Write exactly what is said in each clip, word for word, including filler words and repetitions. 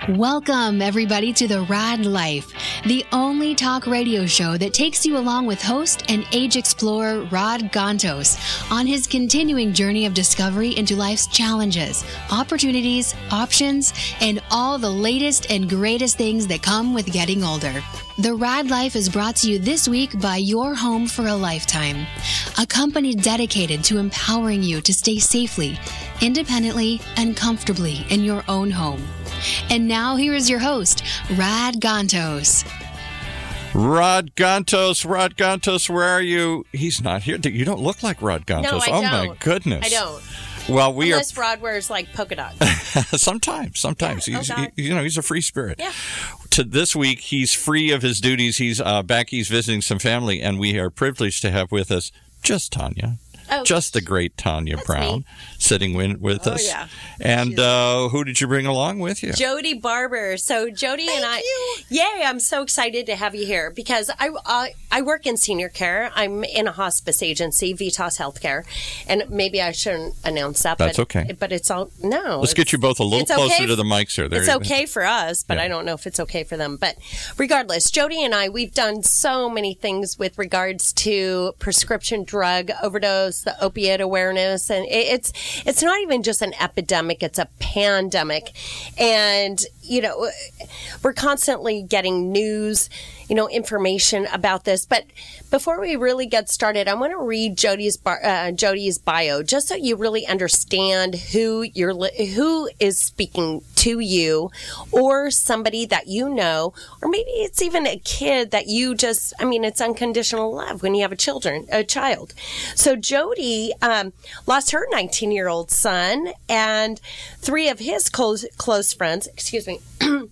Welcome, everybody, to The Rad Life, the only talk radio show that takes you along with host and age explorer Rod Gantos on his continuing journey of discovery into life's challenges, opportunities, options, and all the latest and greatest things that come with getting older. The Rad Life is brought to you this week by Your Home for a Lifetime, a company dedicated to empowering you to stay safely, independently, and comfortably in your own home. And now here is your host, Rod Gantos. Rod Gantos, Rod Gantos, where are you? He's not here. You don't look like Rod Gantos. No, I oh, don't. my goodness. I don't. Well, we Unless are. Rod wears like polka dots. sometimes, sometimes. Yeah. He's, Oh, God. he, you know, he's a free spirit. Yeah. To this week, he's free of his duties. He's uh, back. He's visiting some family, and we are privileged to have with us just Tanya. Oh, just the great Tanya that's Brown me. sitting with, with Oh, us. yeah. And uh, who did you bring along with you? Jody Barber. So Jody and I, you. yay! I'm so excited to have you here because I uh, I work in senior care. I'm in a hospice agency, Vitas Healthcare, and maybe I shouldn't announce that. That's but, okay. But it's all no. Let's get you both a little it's closer okay to the mics here. There It's you- okay for us, but Yeah. I don't know if it's okay for them. But regardless, Jody and I, we've done so many things with regards to prescription drug overdose, the opiate awareness, and it, it's it's not even just an epidemic; it's a pandemic. And you know, we're constantly getting news, you know, information about this. But before we really get started, I want to read Jody's bar, uh, Jody's bio, just so you really understand who you're li- who is speaking to you, or somebody that you know, or maybe it's even a kid that you just. I mean, it's unconditional love when you have a children, a child. So Jody um, lost her nineteen-year-old son and three of his close close friends. Excuse me.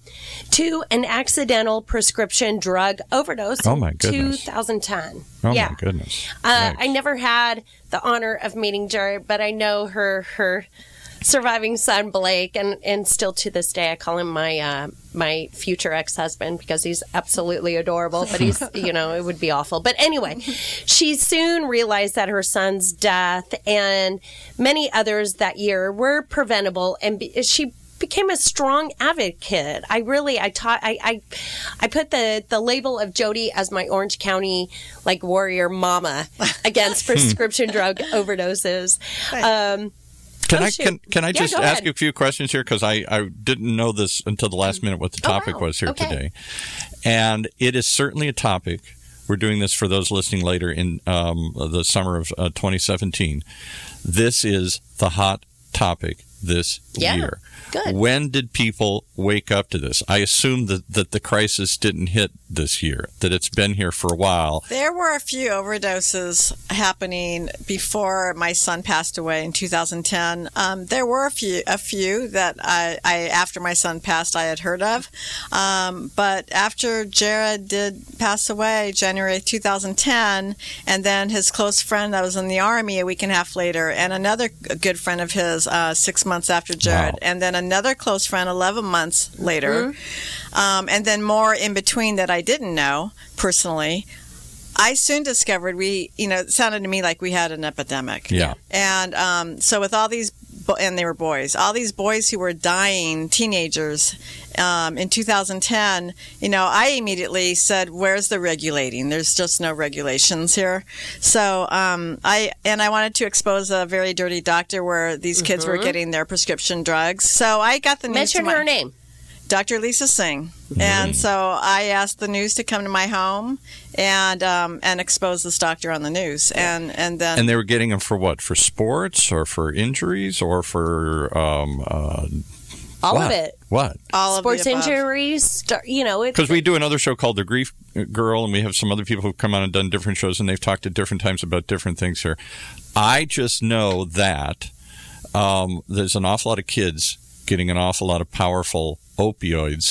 to an accidental prescription drug overdose Oh, my in goodness. twenty ten. Oh, yeah. my goodness. Uh, Yikes. I never had the honor of meeting Jared, but I know her her surviving son Blake, and, and still to this day I call him my uh, my future ex-husband because he's absolutely adorable, but he's, you know, it would be awful. But anyway, she soon realized that her son's death and many others that year were preventable, and be, she became a strong advocate. I really, I taught, I, I, I put the, the label of Jody as my Orange County, like, warrior mama against prescription drug overdoses. Um, Can Oh, I shoot. can can I Yeah, just go ask ahead. you a few questions here because I, I didn't know this until the last minute what the Oh, topic wow. was here Okay. today, and it is certainly a topic. We're doing this for those listening later in um, the summer of uh, twenty seventeen. This is the hot topic this Yeah. year. Good. When did people wake up to this? I assume that, that the crisis didn't hit this year, that it's been here for a while. There were a few overdoses happening before my son passed away in two thousand ten. Um, there were a few, a few that I, I, after my son passed, I had heard of. Um, but after Jared did pass away, January two thousand ten, and then his close friend that was in the Army a week and a half later, and another good friend of his uh, six months after Jared, Wow. and then another close friend eleven months later, Mm-hmm. um, and then more in between that I didn't know personally. I soon discovered we, you know, it sounded to me like we had an epidemic. Yeah. And um, so with all these, bo- and they were boys, all these boys who were dying, teenagers, um, in two thousand ten, you know, I immediately said, where's the regulating? There's just no regulations here. So um, I, and I wanted to expose a very dirty doctor where these kids were getting their prescription drugs. So I got the news mention to my, her name. Doctor Lisa Singh. And so I asked the news to come to my home and um, and expose this doctor on the news. And and then And they were getting them for what? For sports or for injuries or for um, uh, All what? of it. What? all Sports of the above. injuries, star- you know, it, Because we do another show called The Grief Girl, and we have some other people who've come on and done different shows, and they've talked at different times about different things here. I just know that um, there's an awful lot of kids getting an awful lot of powerful opioids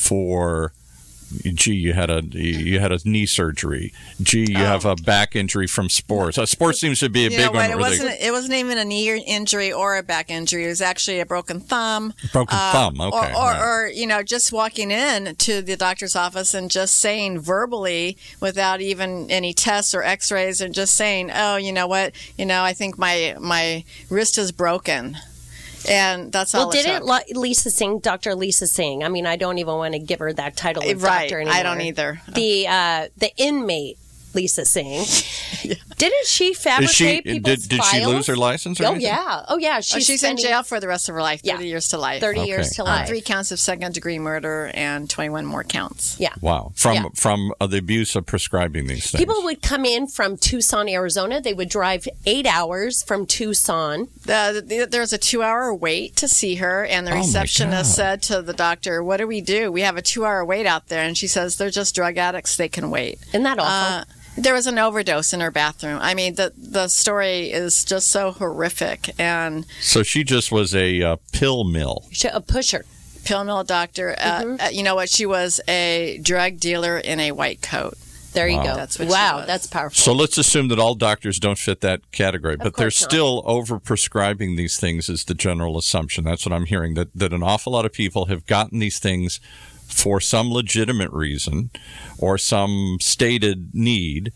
for gee, you had a you had a knee surgery. Gee, you Oh. have a back injury from sports. Uh, sports seems to be a You big know what? one. It where they- wasn't. It wasn't even a knee injury or a back injury. It was actually a broken thumb. Broken uh, thumb, okay, Or, or, right. or you know, just walking in to the doctor's office and just saying verbally, without even any tests or X-rays, and just saying, "Oh, you know what? You know, I think my my wrist is broken." And that's all Well, it didn't took. Lo- Lisa Singh, Doctor Lisa Singh? I mean, I don't even want to give her that title of Right. doctor anymore. I don't either. The uh, the inmate Lisa Singh. Didn't she fabricate Is she, people's did, did files? she lose her license or Oh, anything? yeah. Oh, yeah. She's, Oh, she's in spending jail for the rest of her life, thirty Yeah. years to life. thirty years Okay. to Uh, life. three counts of second-degree murder and twenty-one more counts. Yeah. Wow. From Yeah. from uh, the abuse of prescribing these things. People would come in from Tucson, Arizona. They would drive eight hours from Tucson. The, the, there's a two-hour wait to see her, and the Oh, my receptionist God. said to the doctor, "What do we do? We have a two-hour wait out there." And she says, "They're just drug addicts. They can wait." Isn't that awful? Uh, there was an overdose in her bathroom. I mean, the the story is just so horrific. And So she just was a uh, pill mill. She- a pusher. pill mill doctor, uh, Mm-hmm. uh, you know what? She was a drug dealer in a white coat. There you Wow. go. That's what she wow, was. that's powerful. So let's assume that all doctors don't fit that category, but they're course not. still over prescribing these things is the general assumption. That's what I'm hearing, that, that an awful lot of people have gotten these things for some legitimate reason or some stated need,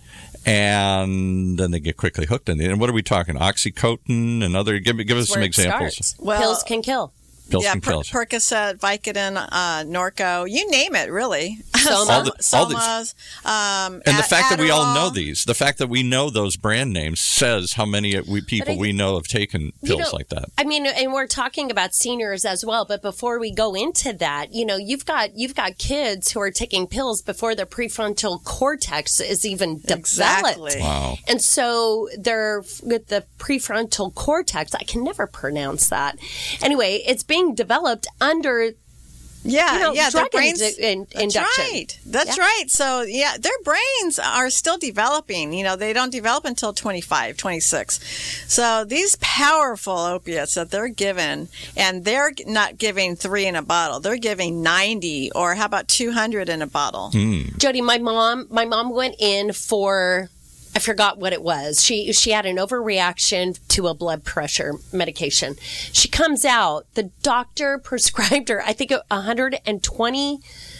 and then they get quickly hooked in it. And what are we talking? Oxycontin and other, give, give us That's some where it examples. starts. Well- Pills can kill. Pills yeah, can kill us. Per- Percocet, Vicodin, uh, Norco, you name it, really. Soma. All the- all these- Somas, um, And the A- fact that we all know Adderall. these, the fact that we know those brand names says how many we, people I- we know have taken You pills know, like that. I mean, and we're talking about seniors as well. But before we go into that, you know, you've got you've got kids who are taking pills before their prefrontal cortex is even developed. Exactly. Wow. And so they're with the prefrontal cortex. I can never pronounce that. Anyway, it's being developed under Yeah, you know, yeah, their drug brains. indu- in- that's induction. right. That's Yeah. right. So, yeah, their brains are still developing. You know, they don't develop until twenty-five, twenty-six. So these powerful opiates that they're given, and they're not giving three in a bottle. They're giving ninety, or how about two hundred in a bottle? Jody, my mom, my mom went in for, I forgot what it was. She she had an overreaction to a blood pressure medication. She comes out, the doctor prescribed her, I think, one hundred twenty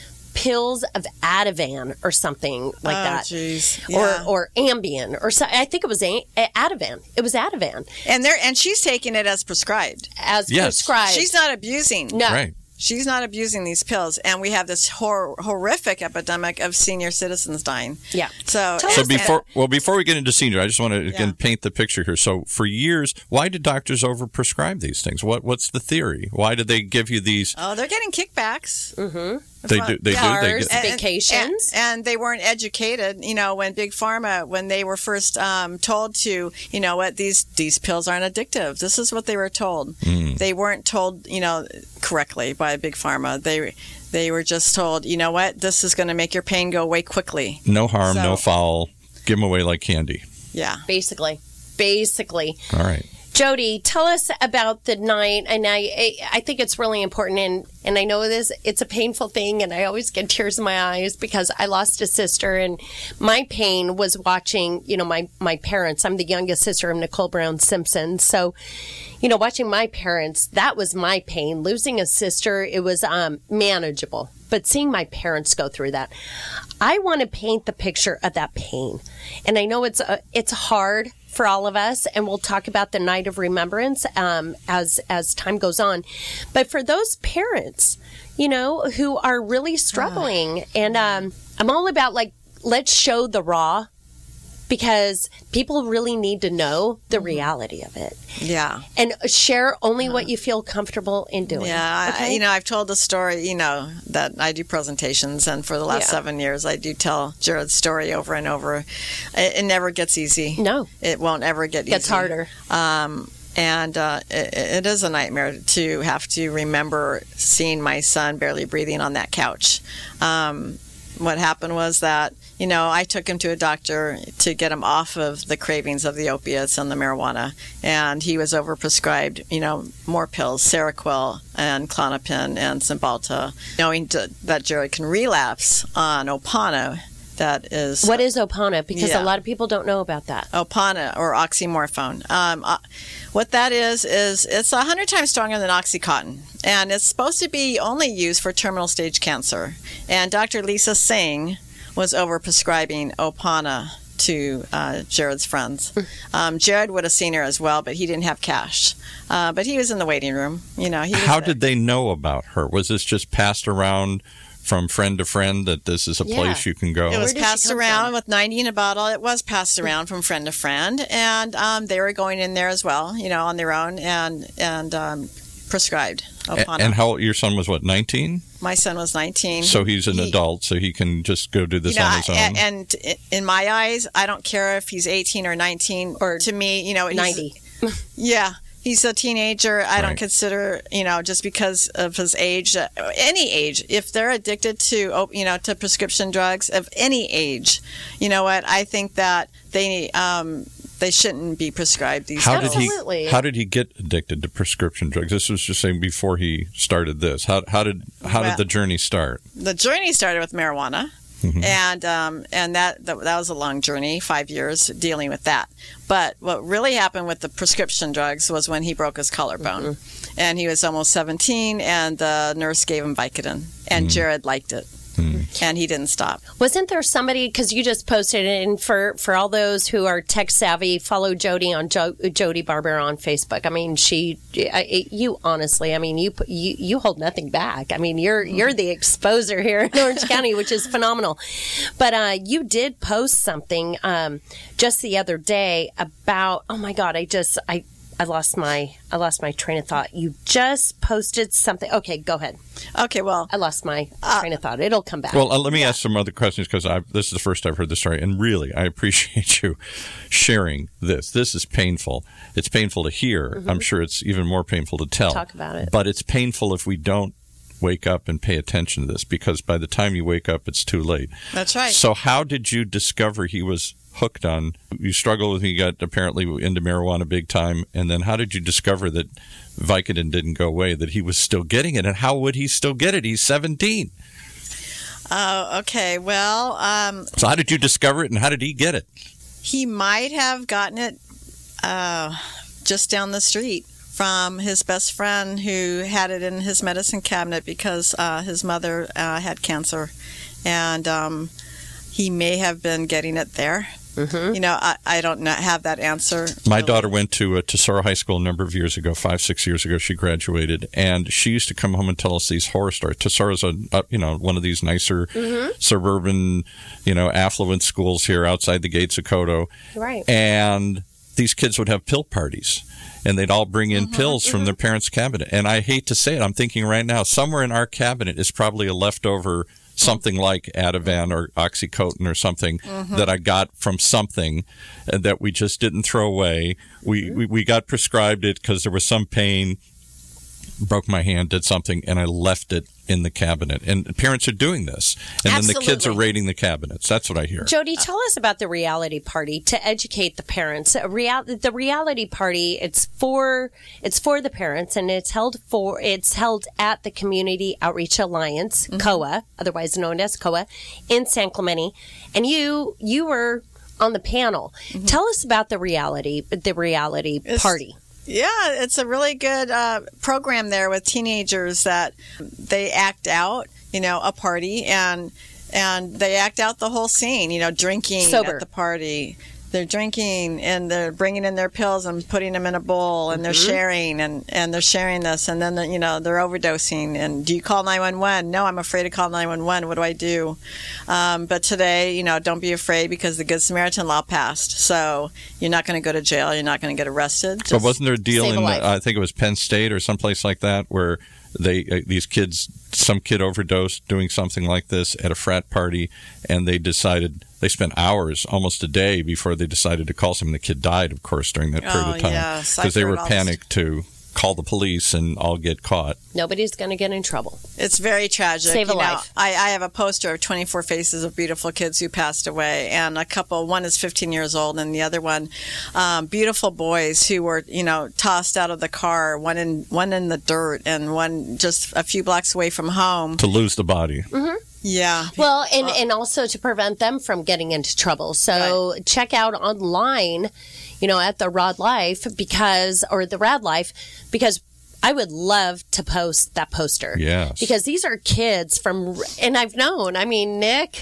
pills of Ativan or something like Oh, that. jeez. Yeah. Or or Ambien or so, I think it was a, Ativan. It was Ativan And they're and she's taking it as prescribed. as Yes. prescribed. She's not abusing. no. Right. She's not abusing these pills, and we have this hor- horrific epidemic of senior citizens dying. Yeah. So, Tell So us- before, well, before we get into senior, I just want to again Yeah. paint the picture here. So for years, why did doctors overprescribe these things? What what's the theory? Why did they give you these? oh, they're getting kickbacks. They do. They do. They Cars, get, and- vacations. and, and they weren't educated. You know, when Big Pharma, when they were first um, told to, you know, what these these pills aren't addictive. This is what they were told. They weren't told, you know, correctly by Big Pharma. They they were just told, you know what, this is going to make your pain go away quickly. no harm, So- no foul. Give them away like candy. Yeah. Basically. Basically. All right. Jody, tell us about the night, and I, I, I think it's really important, and, and I know this, it's a painful thing, and I always get tears in my eyes because I lost a sister, and my pain was watching, you know, my, my parents. I'm the youngest sister of Nicole Brown Simpson, so, you know, watching my parents, that was my pain. Losing a sister, it was um, manageable, but seeing my parents go through that, I want to paint the picture of that pain, and I know it's uh, it's hard for all of us, and we'll talk about the night of remembrance um, as as time goes on. But for those parents, you know, who are really struggling, and um, I'm all about like let's show the raw, because people really need to know the reality of it, Yeah. and share only what you feel comfortable in doing. Yeah, I, Okay? you know, I've told the story, you know, that I do presentations, and for the last Yeah. seven years, I do tell Jared's story over and over. It, it never gets easy. No. It won't ever get It gets easy. harder. Um, and uh, it, it is a nightmare to have to remember seeing my son barely breathing on that couch. Um, what happened was that, you know, I took him to a doctor to get him off of the cravings of the opiates and the marijuana, and he was overprescribed, you know, more pills, Seroquel and Klonopin and Cymbalta, knowing to, that Jared can relapse on Opana. That is What is Opana? Because Yeah. a lot of people don't know about that. Opana or oxymorphone. Um, uh, what that is is it's a hundred times stronger than OxyContin, and it's supposed to be only used for terminal stage cancer. And Doctor Lisa Singh was overprescribing Opana to uh, Jared's friends. Um, Jared would have seen her as well, but he didn't have cash. Uh, but he was in the waiting room. You know, he was How there. did they know about her? Was this just passed around from friend to friend that this is a Yeah. place you can go? It was did she passed come around from? with ninety in a bottle. It was passed around from friend to friend, and um, they were going in there as well, you know, on their own and and um, prescribed A- upon and it. how your son was what, nineteen? My son was nineteen. So he's an He- adult, so he can just go do this you know, on his own. I- and in my eyes, I don't care if he's eighteen or nineteen. Or to me, you know, he's- ninety. Yeah, he's a teenager. I Right. don't consider, you know, just because of his age, uh, any age, if they're addicted to, op- you know, to prescription drugs of any age, you know what? I think that they um, they shouldn't be prescribed these How pills. did Absolutely. he? How did he get addicted to prescription drugs? This was just saying before he started this. How how did how Well- did the journey start? The journey started with marijuana. Mhm. And um, and that, that that was a long journey, five years dealing with that. But what really happened with the prescription drugs was when he broke his collarbone, and he was almost seventeen, and the nurse gave him Vicodin, and Jared liked it, and he didn't stop. Wasn't there somebody, because you just posted it, and for, for all those who are tech savvy, follow Jody on jo- Jody Barber on Facebook. I mean, she, I, you honestly, I mean, you, put- you you hold nothing back. I mean, you're you're the exposer here in Orange County, which is phenomenal. But uh, you did post something um, just the other day about, oh my God, I just I. I lost my I lost my train of thought. You just posted something. Okay, go ahead. Okay, well, I lost my train of thought. It'll come back. Well, uh, let me ask some other questions because this is the first I've heard the story, and really, I appreciate you sharing this. This is painful. It's painful to hear. I'm sure it's even more painful to tell. Talk about it. But it's painful if we don't wake up and pay attention to this because by the time you wake up, it's too late. that's right. So, how did you discover he was hooked on? You struggled with, he got apparently into marijuana big time, and then how did you discover that Vicodin didn't go away, that he was still getting it, and how would he still get it? He's seventeen. Oh, okay. Well, um, So, how did you discover it, and how did he get it? he might have gotten it uh, just down the street from his best friend who had it in his medicine cabinet because uh, his mother uh, had cancer, and um, he may have been getting it there. Mm-hmm. You know, I, I don't know, have that answer. My really. daughter went to uh, Tesoro High School a number of years ago, five, six years ago. She graduated, and she used to come home and tell us these horror stories. Tesoro's a, uh, you know, one of these nicer suburban, you know, affluent schools here outside the gates of Kodo. Right. And these kids would have pill parties, and they'd all bring in pills from their parents' cabinet. And I hate to say it, I'm thinking right now, somewhere in our cabinet is probably a leftover something like Ativan or Oxycontin or something that I got from something uh, that we just didn't throw away. We we, we got prescribed it because there was some pain, broke my hand, did something, and I left it in the cabinet. And parents are doing this. And then the kids are Absolutely. raiding the cabinets. That's what I hear. Jody, tell us about the reality party to educate the parents. A real, the reality party, it's for it's for the parents, and it's held for it's held at the Community Outreach Alliance, C O A, otherwise known as C O A, in San Clemente. And you you were on the panel. Tell us about the reality the reality It's- party. Yeah, it's a really good uh, program there with teenagers that they act out, you know, a party and and they act out the whole scene, you know, drinking Sober. at the party. They're drinking and they're bringing in their pills and putting them in a bowl and they're sharing and, and they're sharing this and then, they're, you know, they're overdosing. And do you call nine one one? No, I'm afraid to call nine one one. What do I do? Um, but today, you know, don't be afraid because the Good Samaritan law passed. So you're not going to go to jail. You're not going to get arrested. But Just- wasn't there a deal Save a in, life. uh, I think it was Penn State or someplace like that, where they uh, these kids, some kid overdosed doing something like this at a frat party, and they decided, they spent hours, almost a day, before they decided to call someone. The kid died, of course, during that period Oh, of time yes. because I've they heard were all this. panicked to call the police and all get caught. Nobody's going to get in trouble. It's very tragic. Save a You know, life. I, I have a poster of twenty-four faces of beautiful kids who passed away, and a couple. One is fifteen years old, and the other one, um, beautiful boys who were, you know, tossed out of the car. One in one in the dirt, and one just a few blocks away from home. To lose the body. Yeah. Well, and, and also to prevent them from getting into trouble. So check out online, you know, at the Rod Life because, or the Rad Life, because I would love to post that poster. Yes. Because these are kids from, and I've known, I mean, Nick,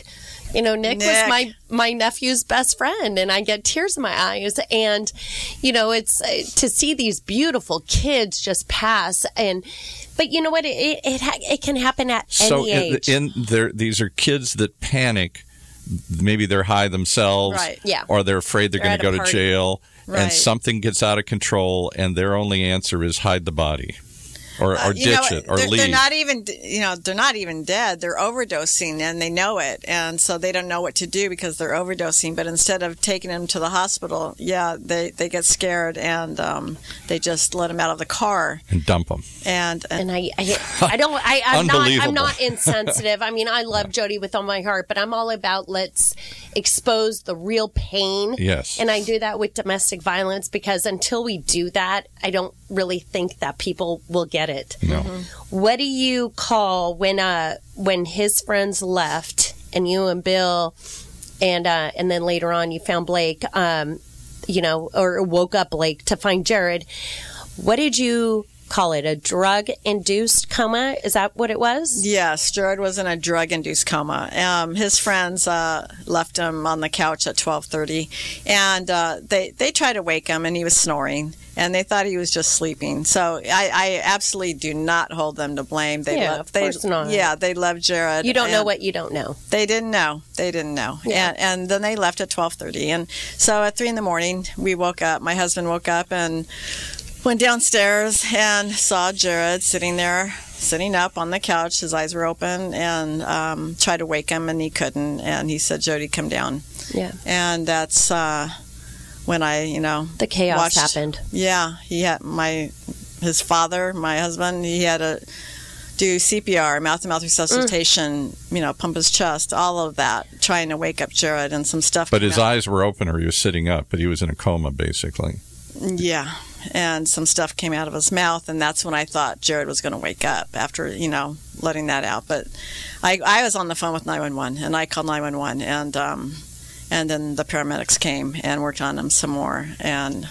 You know, Nick, Nick was my, my nephew's best friend, and I get tears in my eyes. And, you know, it's uh, to see these beautiful kids just pass. And, but you know what? It it, it, ha- it can happen at so any age. in, in there, these are kids that panic. Maybe they're high themselves, Right. Yeah. or they're afraid they're, They're going to at a go to party. jail, Right. and something gets out of control, and their only answer is hide the body. Or, Uh, or you ditch know, it, or they're, leave. They're not even, you know, they're not even dead. They're overdosing, and they know it, and so they don't know what to do because they're overdosing. But instead of taking them to the hospital, yeah, they, they get scared and um, they just let them out of the car. and dump them. And, and And I, I, I don't. I, I'm not. I'm Unbelievable. not insensitive. I mean, I love Jody with all my heart, but I'm all about let's expose the real pain. Yes. And I do that with domestic violence because until we do that, I don't really think that people will get it. No. What do you call when uh when his friends left and you and Bill and uh and then later on you found Blake, um, you know, or woke up Blake to find Jared? What did you call it? A drug-induced coma? Is that what it was? yes, Jared was in a drug-induced coma. Um, his friends uh, left him on the couch at twelve thirty, and uh, they, they tried to wake him, and he was snoring. And they thought he was just sleeping. So I, I absolutely do not hold them to blame. They Yeah, love, of they, course not. Yeah, they love Jared. You don't know and what you don't know. They didn't know. They didn't know. Yeah. And, and then they left at twelve thirty. And so at three in the morning, we woke up. My husband woke up and went downstairs and saw Jared sitting there, sitting up on the couch. His eyes were open, and um, tried to wake him, and he couldn't. And he said, "Jody, come down." Yeah. And that's uh, when I, you know, The chaos watched- happened. Yeah, he had my his father, my husband. He had to do C P R, mouth-to-mouth resuscitation. Mm. You know, pump his chest, all of that, trying to wake up Jared, and some stuff. But came his out. eyes were open, or he was sitting up, but he was in a coma, basically. Yeah, and some stuff came out of his mouth, and that's when I thought Jared was going to wake up after, you know, letting that out. But I, I was on the phone with nine one one, and I called nine one one, and um, and then the paramedics came and worked on him some more and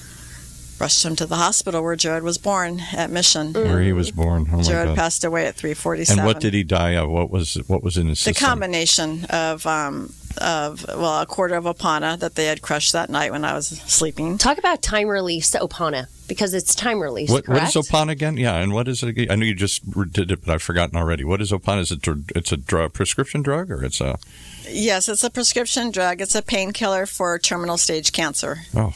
rushed him to the hospital where Jared was born at Mission. Where he was born. Oh my Jared God. passed away at three forty-seven. And what did he die of? What was what was in his The system? combination of um, of well, a quarter of Opana that they had crushed that night when I was sleeping. Talk about time release Opana because it's time release. What, what correct? is Opana again? Yeah, and what is it again? I know you just did it, but I've forgotten already. What is Opana? Is it dr- it's a drug, prescription drug, or it's a Yes, it's a prescription drug. It's a painkiller for terminal stage cancer. oh.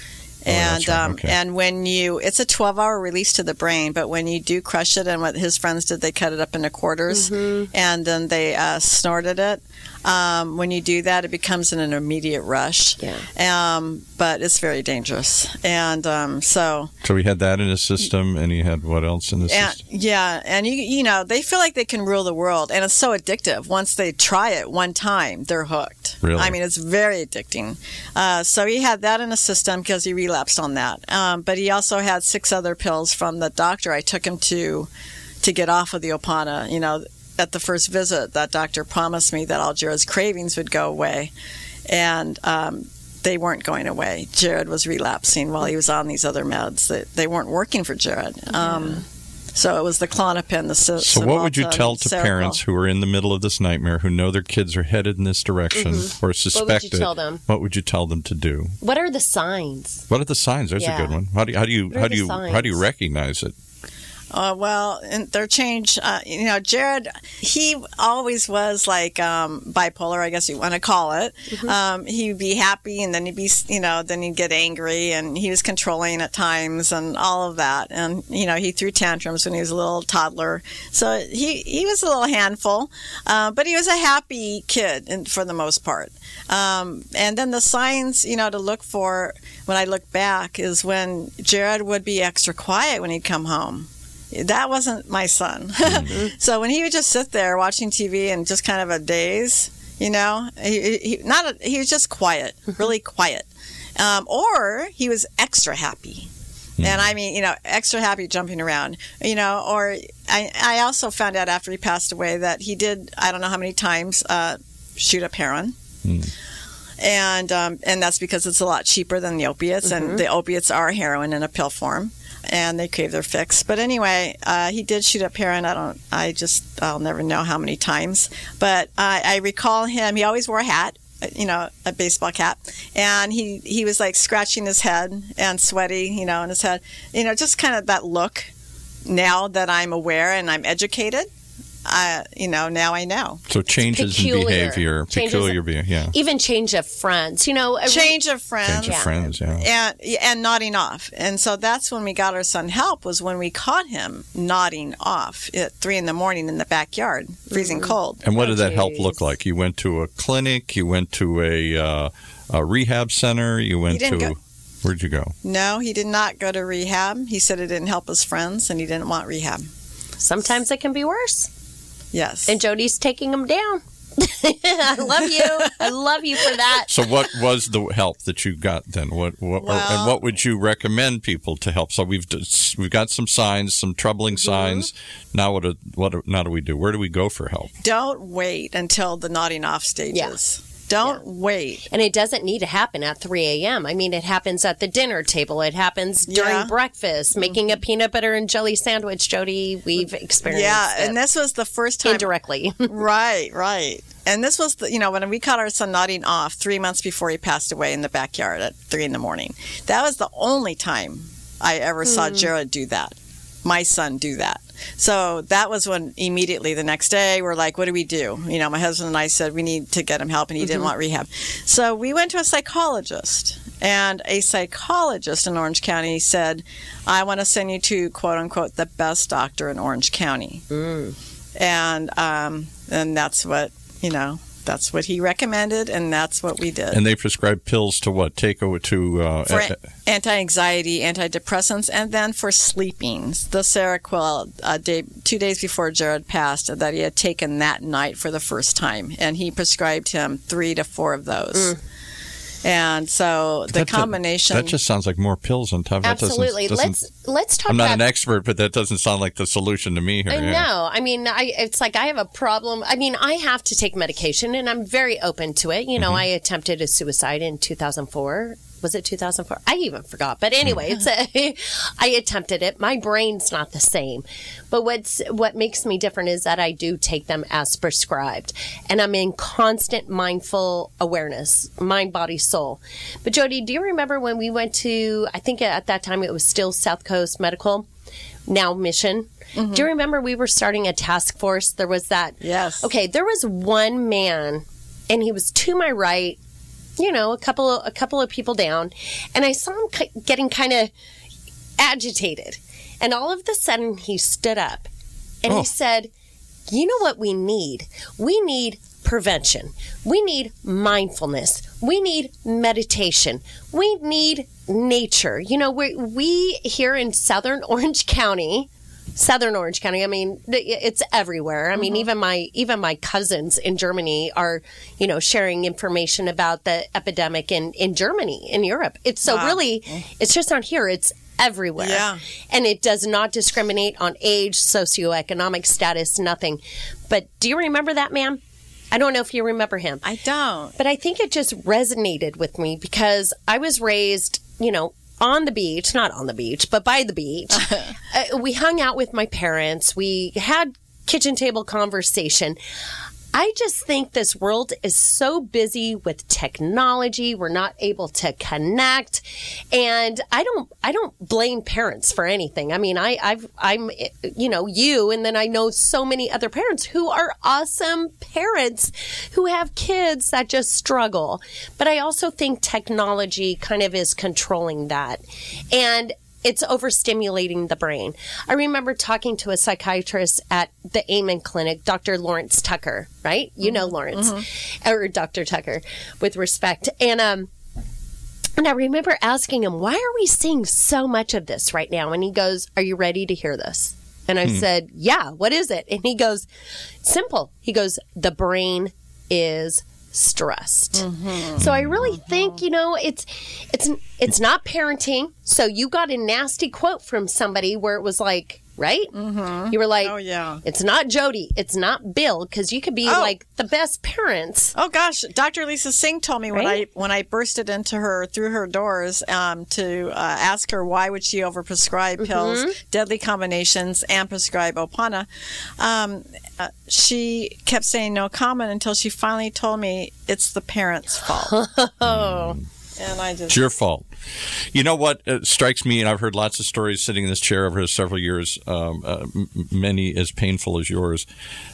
And that's right. um, Okay. and when you, it's a twelve hour release to the brain, but when you do crush it, and what his friends did, they cut it up into quarters, and then they uh, snorted it. Um, when you do that, it becomes an immediate rush. Yeah. Um, but it's very dangerous, and um, so So he had that in his system, and he had what else in his and, system? yeah, and you you know they feel like they can rule the world, and it's so addictive. Once they try it one time, they're hooked. Really? I mean, it's very addicting. Uh, so he had that in his system because he relapsed on that. Um, but he also had six other pills from the doctor I took him to to get off of the Opana. You know, at the first visit, that doctor promised me that all Jared's cravings would go away, and um, they weren't going away. Jared was relapsing while he was on these other meds. They, they weren't working for Jared. Um, so it was the Klonopin, the Cy- So what would you Cymbalta, tell to Seroquel. parents who are in the middle of this nightmare, who know their kids are headed in this direction or suspect Mm-hmm. you tell them? What would you tell them to do? What are the signs? What are the signs? There's Yeah. a good one. How do you how do you What are how the do you how do you signs? recognize it? Uh, well, in their change, uh, you know, Jared, he always was like um, bipolar, I guess you want to call it. Um, he'd be happy, and then he'd be, you know, then he'd get angry, and he was controlling at times, and all of that. And you know, he threw tantrums when he was a little toddler, so he he was a little handful, uh, but he was a happy kid, in, for the most part. Um, and then the signs, you know, to look for when I look back is when Jared would be extra quiet when he'd come home. That wasn't my son. So when he would just sit there watching T V and just kind of a daze, you know, he, he not a, he was just quiet, really quiet, um, or he was extra happy, and I mean, you know, extra happy jumping around, you know. Or I, I also found out after he passed away that he did, I don't know how many times, uh, shoot up heroin. And um, and that's because it's a lot cheaper than the opiates, and the opiates are heroin in a pill form. and they crave their fix. But anyway, uh, he did shoot up heroin. I don't, I just, I'll never know how many times. But I, I recall him, he always wore a hat, you know, a baseball cap. And he, he was like scratching his head and sweaty, you know, in his head. You know, just kind of that look. Now that I'm aware and I'm educated, I, you know, now I know. So changes in behavior, changes peculiar of, behavior, yeah. Even change of friends, you know. Change of friends. Change of yeah. friends, yeah. And, and nodding off. And so that's when we got our son help, was when we caught him nodding off at three in the morning in the backyard, freezing Mm-hmm. cold. And what Oh, did that help geez. look like? You went to a clinic, you went to a, uh, a rehab center, you went didn't to... go- Where'd you go? No, he did not go to rehab. He said it didn't help his friends, and he didn't want rehab. Sometimes it can be worse. Yes. And Jody's taking him down. I love you. I love you for that. So what was the help that you got then? What, what or, and Well- what would you recommend people to help? So we've just, we've got some signs, some troubling Mm-hmm. signs. Now what do, what do, now do we do? Where do we go for help? Don't wait until the nodding off stages. Don't wait. And it doesn't need to happen at three a.m. I mean, it happens at the dinner table. It happens during Yeah. breakfast, making a peanut butter and jelly sandwich. Jody, we've experienced Yeah, it and this was the first time. indirectly. Right, right. And this was, the, you know, when we caught our son nodding off three months before he passed away in the backyard at three in the morning. That was the only time I ever saw Jared do that. My son do that. So that was when immediately the next day we're like, what do we do? You know, my husband and I said we need to get him help, and he didn't want rehab. So we went to a psychologist, and a psychologist in Orange County said, I want to send you to, quote unquote, the best doctor in Orange County. Mm. And um, and that's what, you know, that's what he recommended, and that's what we did. And they prescribe pills to what? Take over to uh, for uh, anti-anxiety, antidepressants, and then for sleeping. The Seroquel, uh, day, two days before Jared passed, that he had taken that night for the first time, and he prescribed him three to four of those. Mm. And so the that, combination. That just sounds like more pills on top. Absolutely. That doesn't, doesn't, let's let's talk I'm not about an expert, but that doesn't sound like the solution to me here. I yeah. know. I mean, I it's like I have a problem. I mean, I have to take medication, and I'm very open to it. You know, mm-hmm. I attempted a suicide in two thousand four. Was it two thousand four? I even forgot. But anyway, it's a, I attempted it. My brain's not the same. But what's what makes me different is that I do take them as prescribed. And I'm in constant mindful awareness, mind, body, soul. But Jody, do you remember when we went to, I think at that time it was still South Coast Medical, now Mission? Mm-hmm. Do you remember we were starting a task force? There was that. Yes. Okay, there was one man, and he was to my right, you know, a couple of, a couple of people down, and I saw him c- getting kind of agitated. And all of a sudden, he stood up, and oh. he said, you know what we need? We need prevention. We need mindfulness. We need meditation. We need nature. You know, we we here in Southern Orange County, Southern Orange County, I mean, it's everywhere. I mean, mm-hmm. even my even my cousins in Germany are, you know, sharing information about the epidemic in, in Germany, in Europe. It's so wow. really, it's just not here. It's everywhere. Yeah. And it does not discriminate on age, socioeconomic status, nothing. But do you remember that man? I don't know if you remember him. I don't. But I think it just resonated with me because I was raised, you know, on the beach, not on the beach, but by the beach. uh, we hung out with my parents. We had kitchen table conversation. I just think this world is so busy with technology. We're not able to connect. And I don't, I don't blame parents for anything. I mean, I, I've, I'm, you know, you, and then I know so many other parents who are awesome parents who have kids that just struggle. But I also think technology kind of is controlling that. And it's overstimulating the brain. I remember talking to a psychiatrist at the Amen Clinic, Doctor Lawrence Tucker, right? You mm-hmm. know Lawrence, mm-hmm. or Doctor Tucker, with respect. And um, and I remember asking him, why are we seeing so much of this right now? And he goes, are you ready to hear this? And I hmm. said, yeah, what is it? And he goes, simple. He goes, the brain is stressed. Mm-hmm. So I really think, you know, it's it's it's not parenting. So you got a nasty quote from somebody where it was like, right? Mm-hmm. You were like, oh, yeah. It's not Jody. It's not Bill, because you could be Oh. like the best parents. Oh gosh, Doctor Lisa Singh told me when Right? I when I bursted into her through her doors um, to uh, ask her why would she overprescribe Mm-hmm. pills, deadly combinations, and prescribe Opana. Um, uh, she kept saying no comment until she finally told me it's the parents' fault. Oh, And I just It's your fault. You know what uh, strikes me, and I've heard lots of stories sitting in this chair over several years, um, uh, m- many as painful as yours,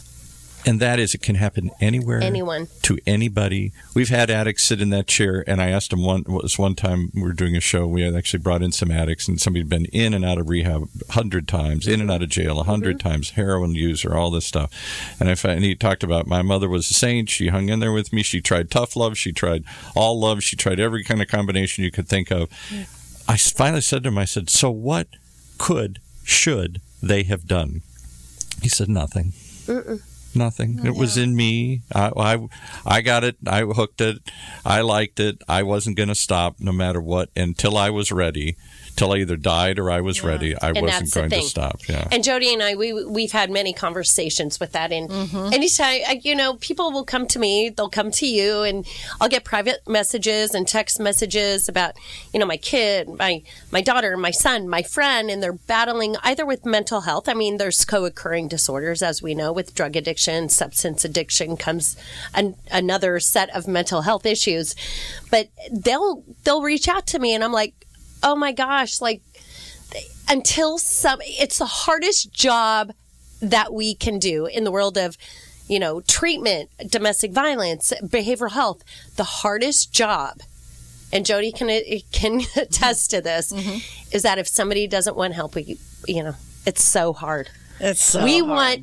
and that is it can happen anywhere, anyone. to anybody. We've had addicts sit in that chair, and I asked them one was one time we were doing a show. We had actually brought in some addicts, and somebody had been in and out of rehab a hundred times, in and out of jail a hundred Mm-hmm. times, heroin user, all this stuff. And I found, and he talked about my mother was a saint. She hung in there with me. She tried tough love. She tried all love. She tried every kind of combination you could think of. I finally said to him, I said, so what could, should they have done? He said, nothing. Mm-mm. Nothing. It was in me. I, I, I got it. I hooked it. I liked it. I wasn't going to stop no matter what until I was ready. Till I either died or I was ready. I And wasn't that's the going to thing. stop. Yeah. And Jody and I, we we've had many conversations with that. And Mm-hmm. anytime, I- you know, people will come to me, they'll come to you, and I'll get private messages and text messages about, you know, my kid, my my daughter, my son, my friend, and they're battling either with mental health. I mean, there's co-occurring disorders, as we know, with drug addiction, substance addiction comes an, another set of mental health issues. But they'll they'll reach out to me, and I'm like, oh my gosh, like until some, it's the hardest job that we can do in the world of, you know, treatment, domestic violence, behavioral health. The hardest job, and Jody can can attest to this, Mm-hmm. is that if somebody doesn't want help, we, you know, it's so hard. it's so we hard. want,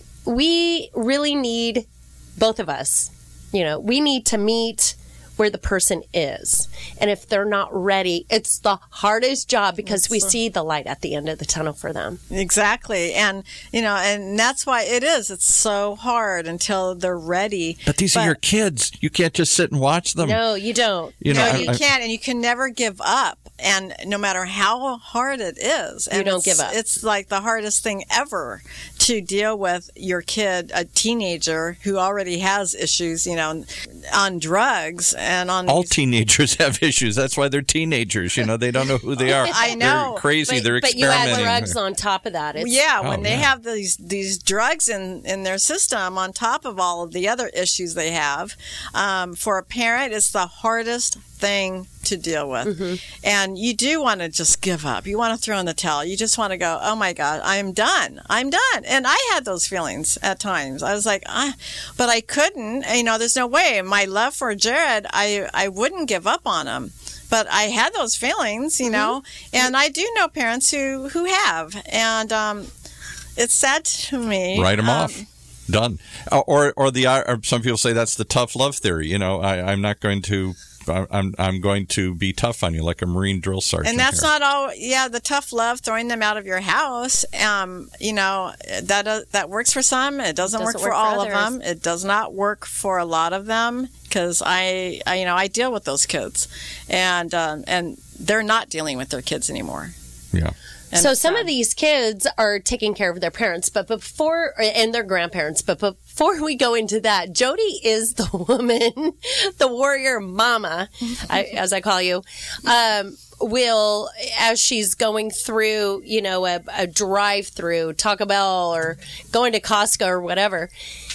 we really need both of us. You know, we need to meet where the person is. And if they're not ready, it's the hardest job because we see the light at the end of the tunnel for them. Exactly. And, you know, and that's why it is. It's so hard until they're ready. But these are your kids. You can't just sit and watch them. No, you don't. You know, no, I- you I- can't, and you can never give up. And no matter how hard it is, and You don't it's- give up. It's like the hardest thing ever to deal with your kid, a teenager who already has issues, you know, on drugs and on All these- teenagers have issues. That's why they're teenagers. You know, they don't know who they are. I know. They're crazy. But, they're but you add experimenting. drugs on top of that. It's, Yeah, Oh, when they yeah. have these these drugs in, in their system on top of all of the other issues they have, um, for a parent, it's the hardest thing to deal with. Mm-hmm. And you do want to just give up. You want to throw in the towel. You just want to go, oh my God, I'm done. I'm done. And I had those feelings at times. I was like, ah, but I couldn't. You know, there's no way. My love for Jared, I, I wouldn't give up on him. But I had those feelings, you know, and I do know parents who, who have. And um, it's sad to me. Write them um, off. Done. Or, or the or some people say that's the tough love theory. You know, I, I'm not going to. I'm I'm going to be tough on you like a Marine drill sergeant. And that's here. not all. Yeah, the tough love, throwing them out of your house. Um, you know that uh, that works for some. It doesn't, Doesn't work for work for all of others. them. It does not work for a lot of them because I, I, you know, I deal with those kids, and um, and they're not dealing with their kids anymore. Yeah. And so it's some sad. of these kids are taking care of their parents, but before and their grandparents. But before we go into that, Jody is the woman, the warrior mama, I, as I call you. Um, will, as she's going through, you know, a, a drive-through, Taco Bell, or going to Costco or whatever,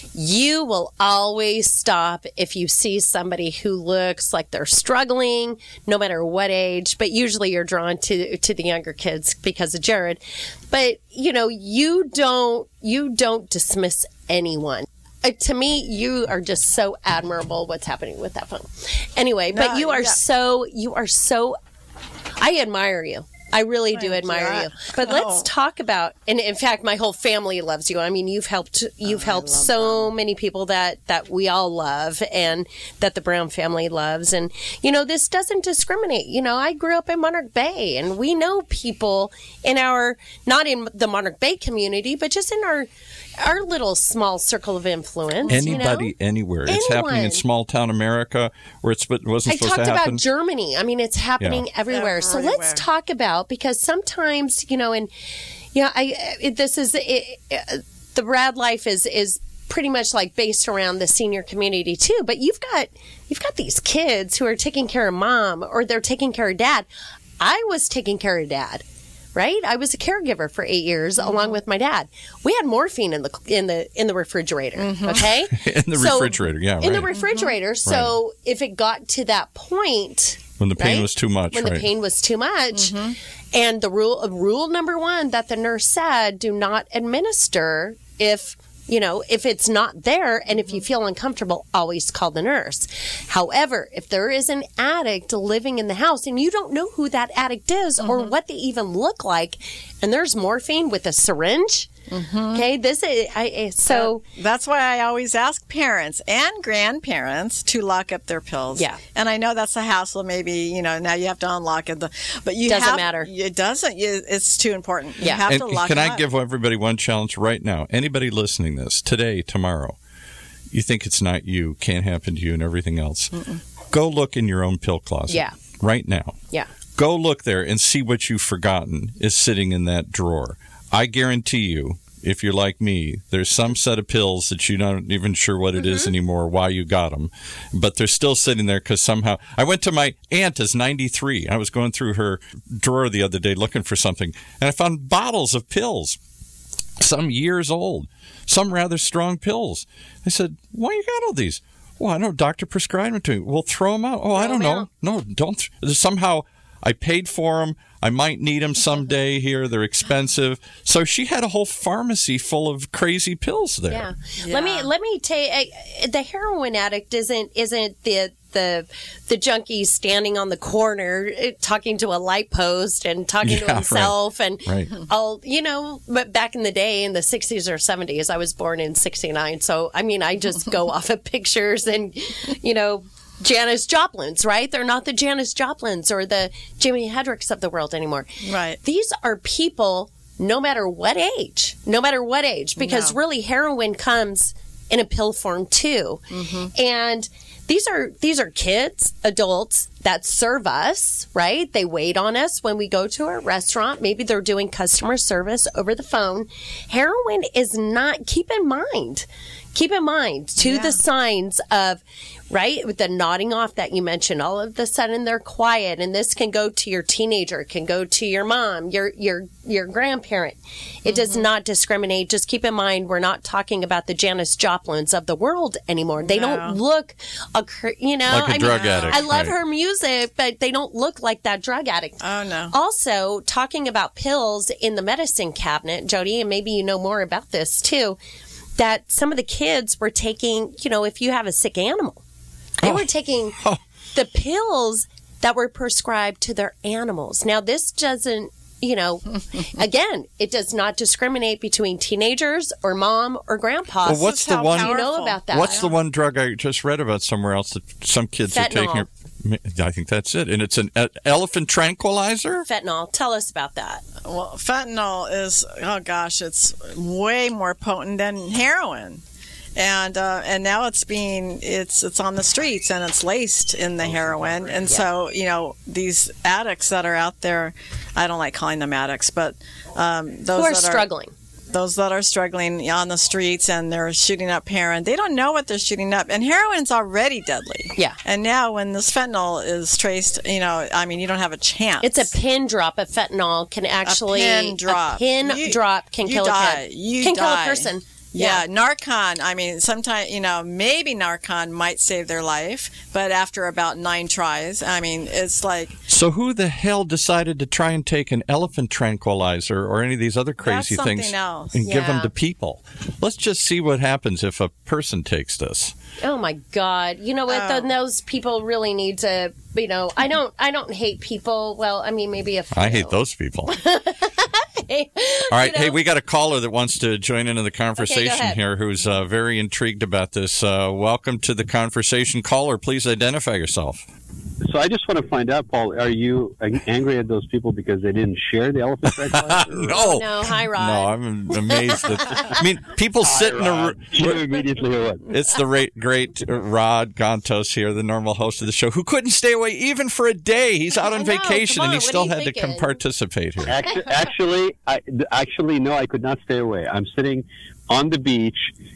you will always stop if you see somebody who looks like they're struggling, no matter what age. But usually you're drawn to to the younger kids because of Jared. But you know, you don't you don't dismiss anyone. Uh, to me, you are just so admirable. What's happening with that phone? Anyway, No, but you are yeah. so you are so. I admire you. I really do Thank admire you. you. But let's Oh. talk about, and in fact, my whole family loves you. I mean, you've helped, you've helped love so many people that, that we all love and that the Brown family loves. And, you know, this doesn't discriminate. You know, I grew up in Monarch Bay, and we know people in our, not in the Monarch Bay community, but just in our, our little small circle of influence. Anybody, you know? anywhere. It's happening in Anyone. small town America where it's, it wasn't I supposed talked to happen. about Germany. I mean, it's happening Yeah. everywhere. So Everywhere. let's talk about, because sometimes, you know, and, Yeah, I. It, this is it, it, the Rad Life is is pretty much like based around the senior community too. But you've got you've got these kids who are taking care of mom or they're taking care of dad. I was taking care of dad. Right? I was a caregiver for eight years mm-hmm. along with my dad. We had morphine in the in the in the refrigerator. Mm-hmm. Okay, in the so, refrigerator, yeah, in right. the refrigerator. Mm-hmm. So right. if it got to that point, when the pain right? was too much, when right. the pain was too much, mm-hmm. and the rule rule number one that the nurse said: do not administer if. You know, if it's not there and if you feel uncomfortable, always call the nurse. However, if there is an addict living in the house and you don't know who that addict is mm-hmm. or what they even look like, and there's morphine with a syringe, mm-hmm. okay, this is, I, so. Uh, that's why I always ask parents and grandparents to lock up their pills. Yeah. And I know that's a hassle. Maybe, you know, now you have to unlock it. But you doesn't have, matter. It doesn't. It's too important. Yeah. You have and to lock can it I up. give everybody one challenge right now? Anybody listening to this today, tomorrow, you think it's not you, can't happen to you and everything else. Mm-mm. Go look in your own pill closet. Yeah. Right now. Yeah. Go look there and see what you've forgotten is sitting in that drawer. I guarantee you, if you're like me, there's some set of pills that you're not even sure what it mm-hmm. is anymore, why you got them. But they're still sitting there because somehow... I went to my aunt is ninety-three. I was going through her drawer the other day looking for something, and I found bottles of pills, some years old, some rather strong pills. I said, why you got all these? Well, I know doctor prescribed them to me. Well, throw them out. Oh, I don't know. No, don't. Th- somehow I paid for them. I might need them someday here. They're expensive. So she had a whole pharmacy full of crazy pills there. Yeah. yeah. Let me let me take the heroin addict isn't isn't the the the junkie standing on the corner talking to a light post and talking yeah, to himself right. and right. all, you know, but back in the day in the sixties or seventies, I was born in sixty-nine. So, I mean, I just go off of pictures and, you know, Janis Joplins, right? They're not the Janis Joplins or the Jimi Hendrix of the world anymore. Right. These are people no matter what age, no matter what age, because no. really heroin comes in a pill form too. Mm-hmm. And these are these are kids, adults that serve us, right? They wait on us when we go to a restaurant. Maybe they're doing customer service over the phone. Heroin is not, keep in mind, keep in mind to yeah. the signs of, right, with the nodding off that you mentioned, all of a sudden they're quiet, and this can go to your teenager, it can go to your mom, your your your grandparent. It mm-hmm. does not discriminate. Just keep in mind, we're not talking about the Janis Joplins of the world anymore. They no. don't look, a, you know, like a I drug mean, addict. I love right. her music, but they don't look like that drug addict. Oh, no. Also, talking about pills in the medicine cabinet, Jody, and maybe you know more about this too, that some of the kids were taking, you know, if you have a sick animal, they oh. were taking oh. the pills that were prescribed to their animals. Now, this doesn't, you know, again, it does not discriminate between teenagers or mom or grandpa. Well, what's the one? You know about that? What's the one drug I just read about somewhere else that some kids Fentanyl. are taking? I think that's it, and it's an elephant tranquilizer. Fentanyl. Tell us about that. Well, fentanyl is, oh gosh, it's way more potent than heroin. And uh, and now it's being it's it's on the streets and it's laced in the heroin, and yeah. so you know these addicts that are out there, I don't like calling them addicts, but um, those who are that struggling, are, those that are struggling on the streets and they're shooting up heroin, they don't know what they're shooting up, and heroin's already deadly. Yeah. And now when this fentanyl is traced, you know, I mean, you don't have a chance. It's a pin drop of fentanyl can actually a pin drop, a pin you, drop can you kill die. a kid. You can die. kill a person. Yeah, Narcan, I mean, sometimes, you know, maybe Narcan might save their life, but after about nine tries, I mean, it's like... So who the hell decided to try and take an elephant tranquilizer or any of these other crazy That's things else. and yeah. give them to people? Let's just see what happens if a person takes this. Oh, my God. You know what? Oh. The, those people really need to, you know, I don't I don't hate people. Well, I mean, maybe a few. I hate those people. Hey, All right. you know? Hey, we got a caller that wants to join into the conversation okay, here who's uh, very intrigued about this. Uh, welcome to the conversation. Caller, please identify yourself. so I just want to find out, Paul, are you angry at those people because they didn't share the elephant tranquilizer? no. No, hi, Rod. No, I'm amazed. That, I mean, people Hi, sit in a Rod. You immediately or what? It's the great, great Rod Gontos here, the normal host of the show, who couldn't stay away even for a day. He's out on I know, vacation, come on, and he what still are you had to thinking? come participate here. Actually, actually, I, actually, no, I could not stay away. I'm sitting on the beach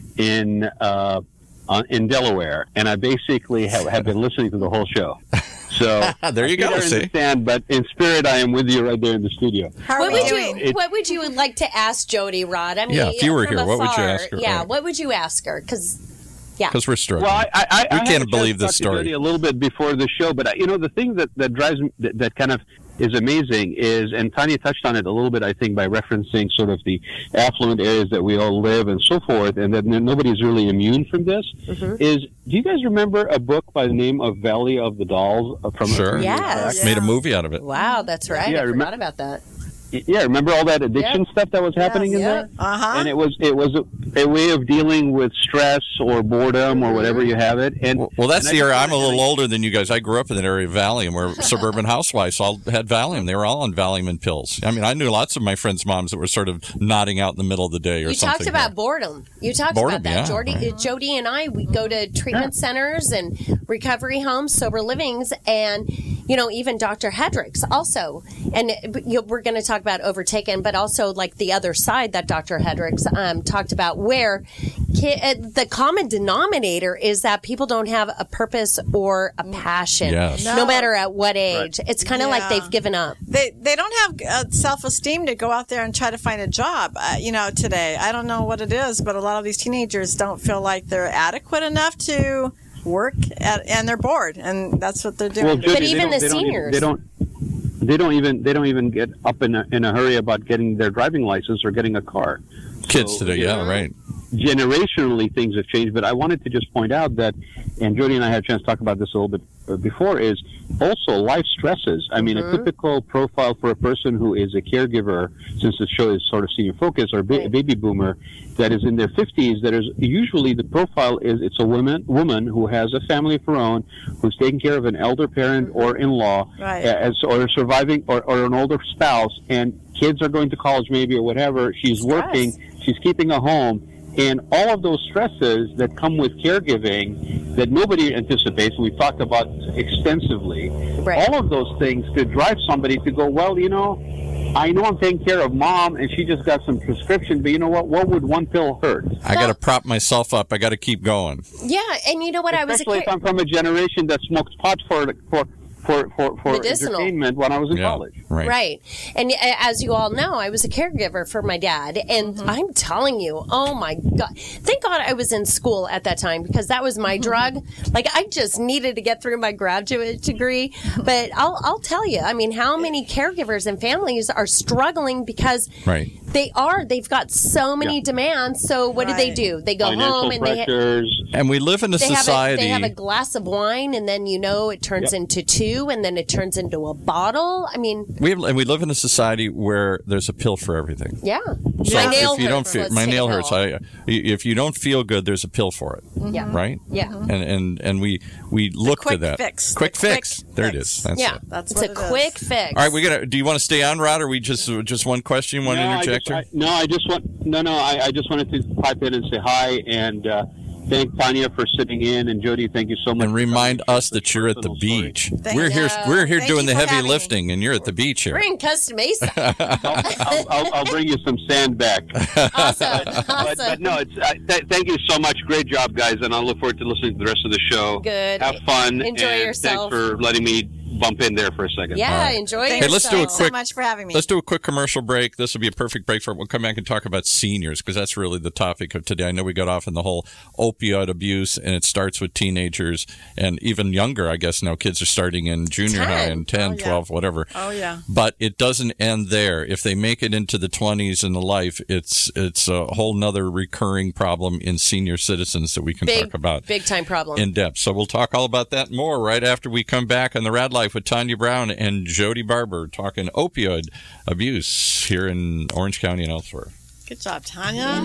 in uh, on, in Delaware, and I basically have, have been listening to the whole show. So there you go. I See, understand, but in spirit, I am with you right there in the studio. How are What we would doing? you What would you like to ask Jody, Rod? I mean, Yeah, if you were from here, what would you afar, ask her? Yeah, Right. what would you ask her? Because yeah, because we're struggling. Well, I, I, I We had can't a chance believe to this talk to Jody story. a little bit before the show, but uh, you know the thing that that drives me, that, that kind of is amazing is, and Tanya touched on it a little bit, I think, by referencing sort of the affluent areas that we all live and so forth, and that nobody's really immune from this. Mhm. Is do you guys remember a book by the name of Valley of the Dolls uh, from? Sure. Yes. Yeah. Made a movie out of it. wow, that's right. Yeah, I remember- forgot about that. Yeah, remember all that addiction stuff that was happening in yeah. there? Uh-huh. And it was it was a, a way of dealing with stress or boredom or whatever you have it. And Well, well, that's and the I area. just I'm a wanted to- little older than you guys. I grew up in that area of Valium, where suburban housewives all had Valium. They were all on Valium and pills. I mean, I knew lots of my friends' moms that were sort of nodding out in the middle of the day or You something. talked about here. boredom. You talked Boredom, about that. yeah, Jody, right. Jody and I, we go to treatment centers and recovery homes, sober livings, and, you know, even Doctor Hedricks also. And you know, we're going to talk about Overtaken, but also like the other side that Doctor Hedricks um, talked about, where ki- uh, the common denominator is that people don't have a purpose or a passion, Yes. no, No. matter at what age. It's kind of like Yeah. they've given up. They they don't have uh, self esteem to go out there and try to find a job. Uh, you know, today I don't know what it is, but a lot of these teenagers don't feel like they're adequate enough to work, at, and they're bored, and that's what they're doing. Well, Jody, But they even don't- the they don't even- seniors. they don't. They don't even. They don't even get up in a, in a hurry about getting their driving license or getting a car. Kids So, today, you yeah, know, right. Generationally, things have changed. But I wanted to just point out that, and Jody and I had a chance to talk about this a little bit uh, before, is also life stresses. I mean, Mm-hmm. a typical profile for a person who is a caregiver, since the show is sort of senior focus, or ba- Right. baby boomer, that is in their fifties, that is usually the profile is it's a woman woman who has a family of her own, who's taking care of an elder parent or in-law, Right. as or surviving or, or an older spouse, and kids are going to college maybe or whatever. She's Stress. working, she's keeping a home, and all of those stresses that come with caregiving that nobody anticipates, we've talked about extensively. Right. All of those things could drive somebody to go, well, you know, I know I'm taking care of mom, and she just got some prescription, but you know what? What would one pill hurt? I got to prop myself up. I got to keep going. Yeah, and you know what? I was a Especially kid. if I'm from a generation that smoked pot for for for for, for Medicinal. entertainment when I was in Yeah, college. right. Right. And uh, as you all know, I was a caregiver for my dad. And I'm telling you, oh my God. Thank God I was in school at that time because that was my drug. Like, I just needed to get through my graduate degree. But I'll, I'll tell you, I mean, how many caregivers and families are struggling because Right. they are, they've got so many demands. So what do they Right. do? They go Financial home and they, ha- pressures. And we live in a they have, a, society. they have a glass of wine and then, you know, it turns Yep. into two and then it turns into a bottle. I mean, we have, and we live in a society where there's a pill for everything. yeah. So my nail if you don't hurts, feel, let's my take a nail pill. hurts. I, if you don't feel good, there's a pill for it, Yeah. right? Yeah. And and and we we look to quick that fix. quick The quick fix. There it fix. is. That's Yeah. it. That's It's what a it is. quick fix. All right, we got. Do you want to stay on, Rod, or we just just one question you want to No, I interject just, here? I, no, I just want no, no. I, I just wanted to pipe in and say hi and uh, thank Tanya for sitting in, and Jody, thank you so much. And for remind coming. us that you're at the Personal story. beach. Thank we're here. you. We're here Thank doing you the for heavy having me. lifting, and you're at the beach here. We're in Costa Mesa. I'll, I'll, I'll bring you some sand back. Awesome. But, Awesome. but no, it's uh, th- thank you so much. Great job, guys, and I'll look forward to listening to the rest of the show. Good. Have fun. Enjoy and yourself. Thanks for letting me bump in there for a second. Yeah, All right. enjoy Thank Hey, let's do a you yourself. quick- so much for having me. Let's do a quick commercial break. This will be a perfect break for it. We'll come back and talk about seniors because that's really the topic of today. I know we got off in the whole opioid abuse, and it starts with teenagers and even younger. I guess now kids are starting in junior ten. high and ten, Oh, yeah. twelve, whatever. Oh, yeah. But it doesn't end there. If they make it into the twenties and the life, it's it's a whole nother recurring problem in senior citizens that we can Big, talk about big time problem. in depth. So we'll talk all about that and more right after we come back on The Rad Life with Tanya Brown and Jody Barber talking opioid abuse here in Orange County and elsewhere. Good job, Tanya.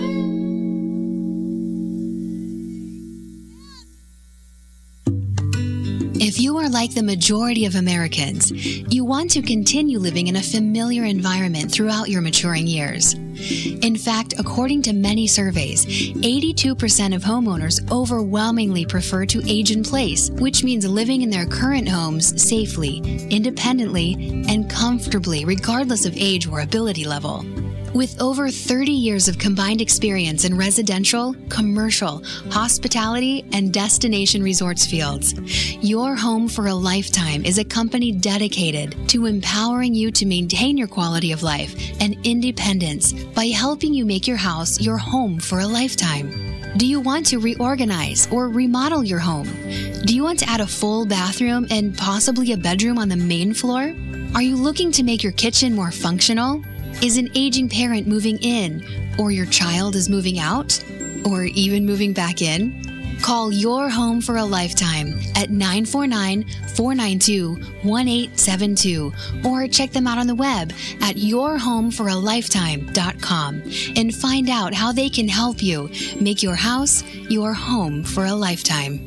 If you are like the majority of Americans, you want to continue living in a familiar environment throughout your maturing years. In fact, according to many surveys, eighty-two percent of homeowners overwhelmingly prefer to age in place, which means living in their current homes safely, independently, and comfortably, regardless of age or ability level. With over thirty years of combined experience in residential, commercial, hospitality, and destination resorts fields, Your Home for a Lifetime is a company dedicated to empowering you to maintain your quality of life and independence by helping you make your house your home for a lifetime. Do you want to reorganize or remodel your home? Do you want to add a full bathroom and possibly a bedroom on the main floor? Are you looking to make your kitchen more functional? Is an aging parent moving in, or your child is moving out, or even moving back in? Call Your Home for a Lifetime at nine four nine, four nine two, one eight seven two or check them out on the web at your home for a lifetime dot com and find out how they can help you make your house your home for a lifetime.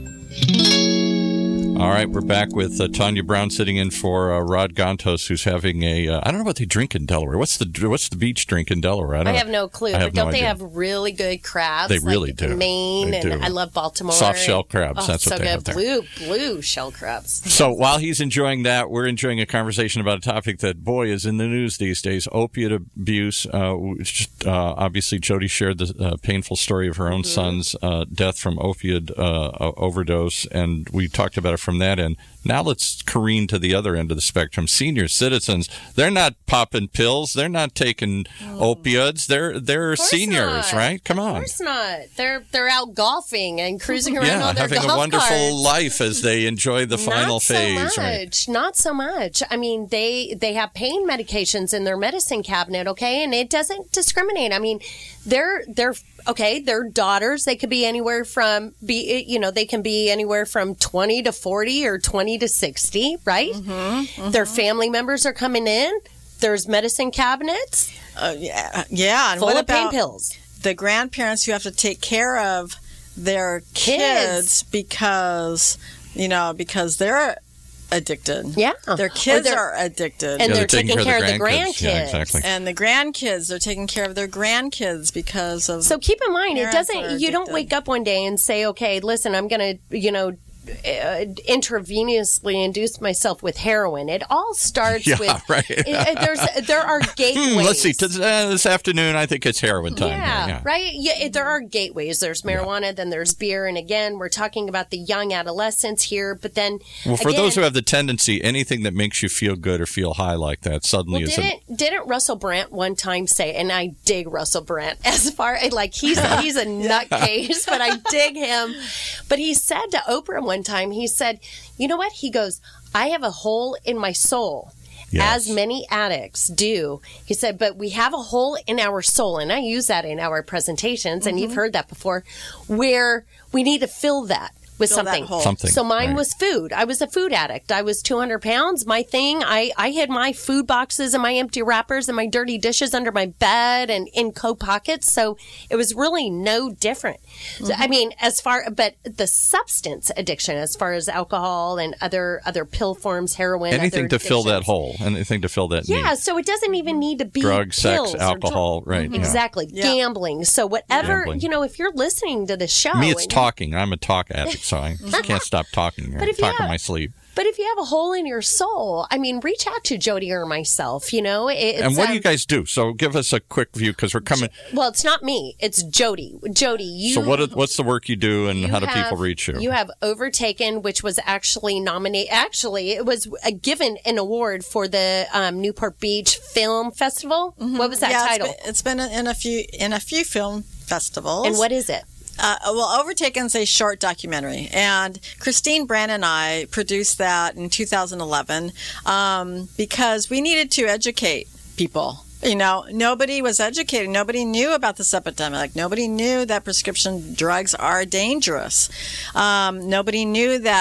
All right, we're back with uh, Tanya Brown sitting in for uh, Rod Gontos, who's having a. Uh, I don't know what they drink in Delaware. What's the what's the beach drink in Delaware? I, don't I have no clue. I have but don't no they idea. have really good crabs? They really like do. Maine, They and do. I love Baltimore. Soft shell crabs. Oh, That's so what they good. have there. Blue, blue shell crabs. So while he's enjoying that, we're enjoying a conversation about a topic that, boy, is in the news these days: opiate abuse. Uh, which, uh, obviously, Jody shared the uh, painful story of her own mm-hmm. son's uh, death from opioid uh, overdose, and we talked about it from that end. Now let's careen to the other end of the spectrum. Senior citizens, they're not popping pills. They're not taking oh. opioids. They're they're seniors, not. right? Come on. Of course not. They're they're out golfing and cruising around yeah, on their having golf a wonderful carts. life as they enjoy the final not phase. So right? much. Not so much. I mean, they they have pain medications in their medicine cabinet, okay, and it doesn't discriminate. I mean, they're they're okay. Their daughters, they could be anywhere from be you know they can be anywhere from twenty to forty or twenty to sixty, right? Mm-hmm, mm-hmm. Their family members are coming in. There's medicine cabinets. Uh, yeah, yeah. And full what of pain about pills? The grandparents who have to take care of their kids, Kids. because you know because they're addicted. Yeah, their kids they're- are addicted. and Yeah, they're, taking taking care of the grandkids. grandkids. Yeah, exactly. And the grandkids, they're taking care of their grandkids because of. So keep in mind, it Parents are doesn't. You don't addicted. wake up one day and say, "Okay, listen, I'm going to, you know, uh, intravenously induce myself with heroin." It all starts Yeah, with. right. it- there's there are gateways. Hmm, let's see. T- uh, this afternoon, I think it's heroin time. Yeah, yeah. right. Yeah, it- there are gateways. There's marijuana, then there's beer, and again, we're talking about the young adolescents here. But then, Well, for again, those who have the tendency, anything that makes you feel good or feel high like that suddenly Well, is a didn't didn't Russell Brand one time say, and I dig Russell Brand as far like he's he's a nutcase, but I dig him. But he said to Oprah one time, he said, "You know what?" He goes, "I have a hole in my soul." Yes. As many addicts do. He said, but we have a hole in our soul, and I use that in our presentations, and you've heard that before, where we need to fill that with Fill that something. hole. Something, So mine right. was food. I was a food addict. I was two hundred pounds. My thing, I, I hid my food boxes and my empty wrappers and my dirty dishes under my bed and in coat pockets. So it was really no different. So, I mean, as far, but the substance addiction, as far as alcohol and other other pill forms, heroin, anything other to fill that addictions. hole, anything to fill that Yeah, need. so it doesn't even need to be Drug, sex, pills or alcohol, dr- right, yeah. Exactly. Yeah. Gambling. So whatever, Gambling. you know, if you're listening to the show. Me, it's and- talking. I'm a talk addict, so I just can't stop talking. But I if you talk in have- my sleep. But if you have a hole in your soul, I mean, reach out to Jody or myself, you know. It's, And what do um, you guys do? So give us a quick view because we're coming. Well, it's not me. It's Jody. Jody, you. So what? are- What's the work you do, and you how do have- people reach you? You have Overtaken, which was actually nominated. Actually, it was uh, given an award for the um, Newport Beach Film Festival. What was that yeah, title? It's been, it's been in a few in a few film festivals. And what is it? Uh, well, Overtaken's a short documentary, and Christine Brand and I produced that in two thousand eleven um, because we needed to educate people. You know, nobody was educated. Nobody knew about this epidemic. Nobody knew that prescription drugs are dangerous. Um, nobody knew that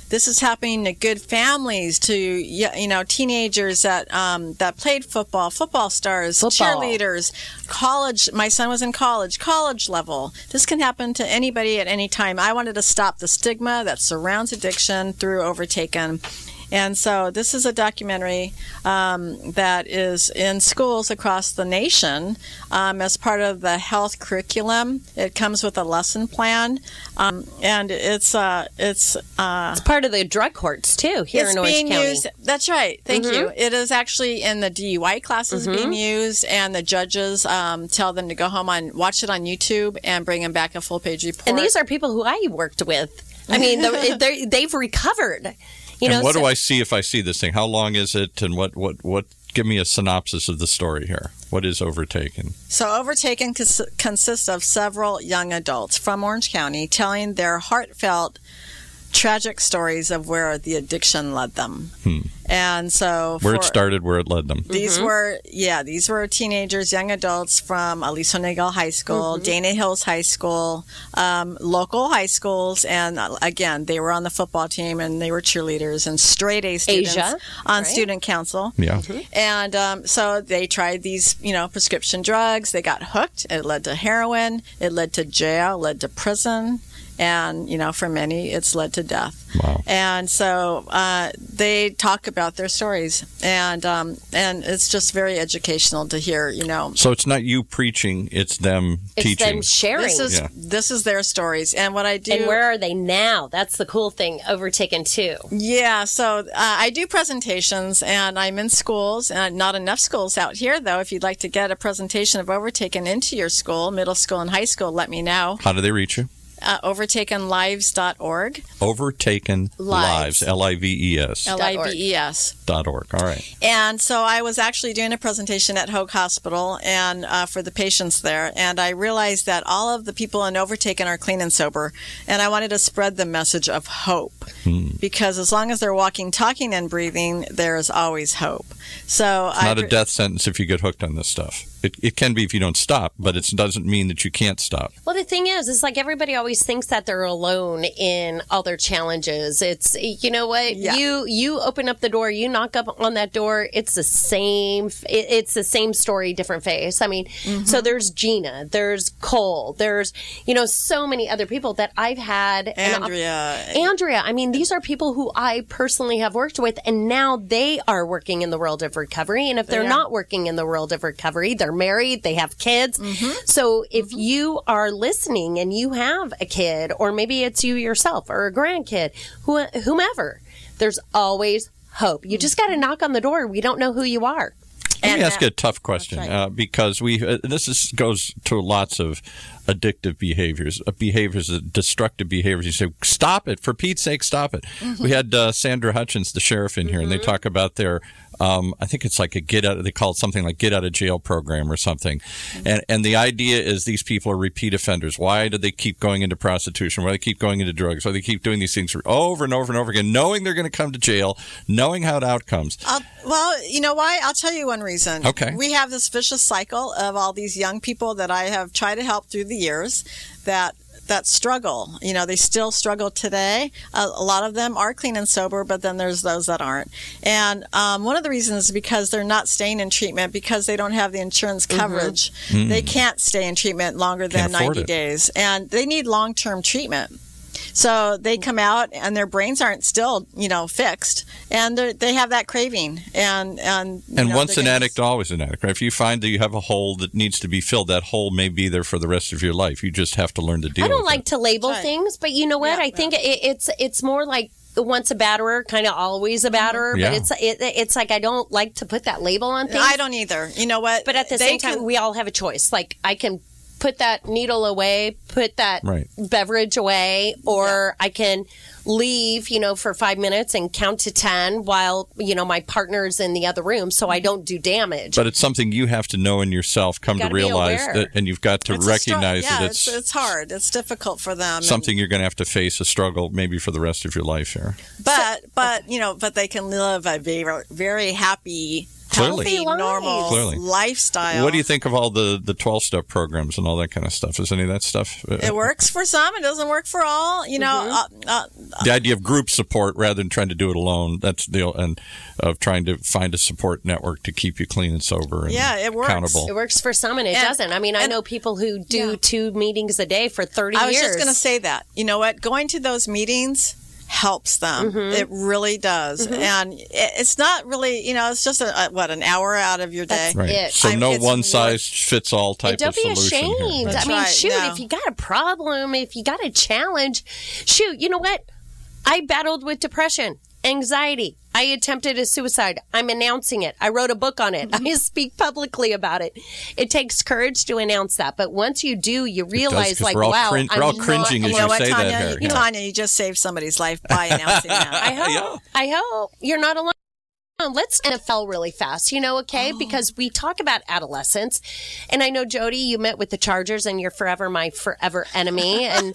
This is happening to good families, to you know teenagers that um, that played football, football stars, Football. cheerleaders, college. My son was in college, college level. This can happen to anybody at any time. I wanted to stop the stigma that surrounds addiction through Overtaken. And so this is a documentary um, that is in schools across the nation um, as part of the health curriculum. It comes with a lesson plan, um, and it's uh, it's uh, It's part of the drug courts, too, here it's in Orange being County. used. That's right. Thank Mhm. you. It is actually in the D U I classes Mhm. being used, and the judges um, tell them to go home and watch it on YouTube and bring them back a full page report. And these are people who I worked with. I mean, they're- they're- they've recovered. You know, and what so- do I see if I see this thing? How long is it? And what, what, what? Give me a synopsis of the story here. What is Overtaken? So Overtaken cons- consists of several young adults from Orange County telling their heartfelt, tragic stories of where the addiction led them. Hmm. And so Where for- it started, where it led them. These were, yeah, these were teenagers, young adults from Aliso Niguel High School, Dana Hills High School, um, local high schools, and uh, again, they were on the football team and they were cheerleaders and straight A students Asia, on right? student council. Yeah. And um, so they tried these, you know, prescription drugs. They got hooked. It led to heroin. It led to jail. Led to prison. And, you know, for many, it's led to death. Wow. And so uh, they talk about their stories, and um, and it's just very educational to hear, you know. So it's not you preaching; it's them It's teaching. them sharing. This is Yeah. this is their stories, and what I do. And where are they now? That's the cool thing. Overtaken, too. Yeah, so uh, I do presentations, and I'm in schools, and not enough schools out here, though. If you'd like to get a presentation of Overtaken into your school, middle school and high school, let me know. How do they reach you? Uh, overtaken lives dot org. Overtaken Lives. Lives, L I V E S L I V E S. dot org. All right. And so I was actually doing a presentation at Hoag Hospital and uh, for the patients there, and I realized that all of the people in Overtaken are clean and sober, and I wanted to spread the message of hope. Hmm. Because as long as they're walking, talking, and breathing, there is always hope. So It's I not a death sentence if you get hooked on this stuff. It, it can be if you don't stop, but it doesn't mean that you can't stop. Well, the thing is, it's like everybody always thinks that they're alone in all their challenges. It's, you know what? Yeah. You you open up the door, you knock up on that door. It's the same. It, it's the same story, different face. I mean, so there's Gina, there's Cole, there's you know so many other people that I've had. and Andrea. Andrea, I mean, these are people who I personally have worked with, and now they are working in the world of recovery. And if they're Yeah. not working in the world of recovery, they're married, they have kids. Mm-hmm. So if you are listening and you have a kid, or maybe it's you yourself or a grandkid, who, whomever, there's always hope. You just got to knock on the door. We don't know who you are. Let And me ask that- you a tough question, right. uh, because we uh, this is, goes to lots of addictive behaviors, uh, behaviors, uh, destructive behaviors. You say, stop it, for Pete's sake, stop it. Mm-hmm. We had uh, Sandra Hutchins, the sheriff, in here, and they talk about their, um, I think it's like a get out, they call it something like get out of jail program or something. Mm-hmm. And and the idea is these people are repeat offenders. Why do they keep going into prostitution? Why do they keep going into drugs? Why do they keep doing these things over and over and over again, knowing they're going to come to jail, knowing how it outcomes? I'll, well, you know why? I'll tell you one reason. Okay. We have this vicious cycle of all these young people that I have tried to help through the years that that struggle. You know, they still struggle today. A, a lot of them are clean and sober, but then there's those that aren't. And um, one of the reasons is because they're not staying in treatment because they don't have the insurance coverage. They can't stay in treatment longer than Can't afford ninety it. days. And they need long-term treatment. So they come out and their brains aren't still, you know, fixed, and they they have that craving. And and you And know, once they're an gonna- addict, always an addict. Right? If you find that you have a hole that needs to be filled, that hole may be there for the rest of your life. You just have to learn to deal I don't with like it. to label Right. things, but you know what? Yeah, I think it, it's it's more like once a batterer, kind of always a batterer. Yeah. But it's it, it's like I don't like to put that label on things. I don't either. You know what? But at the They same time, can- we all have a choice. Like I can put that needle away, put that Right. beverage away, or I can leave, you know, for five minutes and count to ten while, you know, my partner's in the other room so I don't do damage. But it's something you have to know in yourself, come to Gotta be realize aware. that, and you've got to It's a str- recognize yeah, that it's, it's, it's hard. It's difficult for them. and- something you're going to have to face, a struggle maybe for the rest of your life here. but but you know, but they can live a very very happy Clearly. healthy, normal Clearly. lifestyle. What do you think of all the, the twelve-step programs and all that kind of stuff? Is any of that stuff? Uh, It works for some. It doesn't work for all. You know, Mm-hmm. uh, uh, the idea of group support rather than trying to do it alone. That's the and of trying to find a support network to keep you clean and sober and Yeah, it works. accountable. It works for some and it And- doesn't. I mean, I and- know people who do Yeah. two meetings a day for thirty I was years. just going to say that. You know what? Going to those meetings helps them. Mm-hmm. It really does. And it, it's not really, you know, it's just a, a what an hour out of your day. That's Right. it. So I'm- no it's one size fits all type And don't of be solution here. ashamed. That's I mean, right, shoot, no. if you got a problem, if you got a challenge, shoot, you know what? I battled with depression, anxiety. I attempted a suicide. I'm announcing it. I wrote a book on it. I speak publicly about it. It takes courage to announce that. But once you do, you realize, 'cause like, we're all wow, crin- I'm we're all not cringing as You you know what, say that Tanya? here. You, Yeah. Tanya, you just saved somebody's life by announcing that. I hope. I hope you're not alone. Let's N F L really fast, you know, okay? Oh. Because we talk about adolescence. And I know, Jody, you met with the Chargers and you're forever my forever enemy. And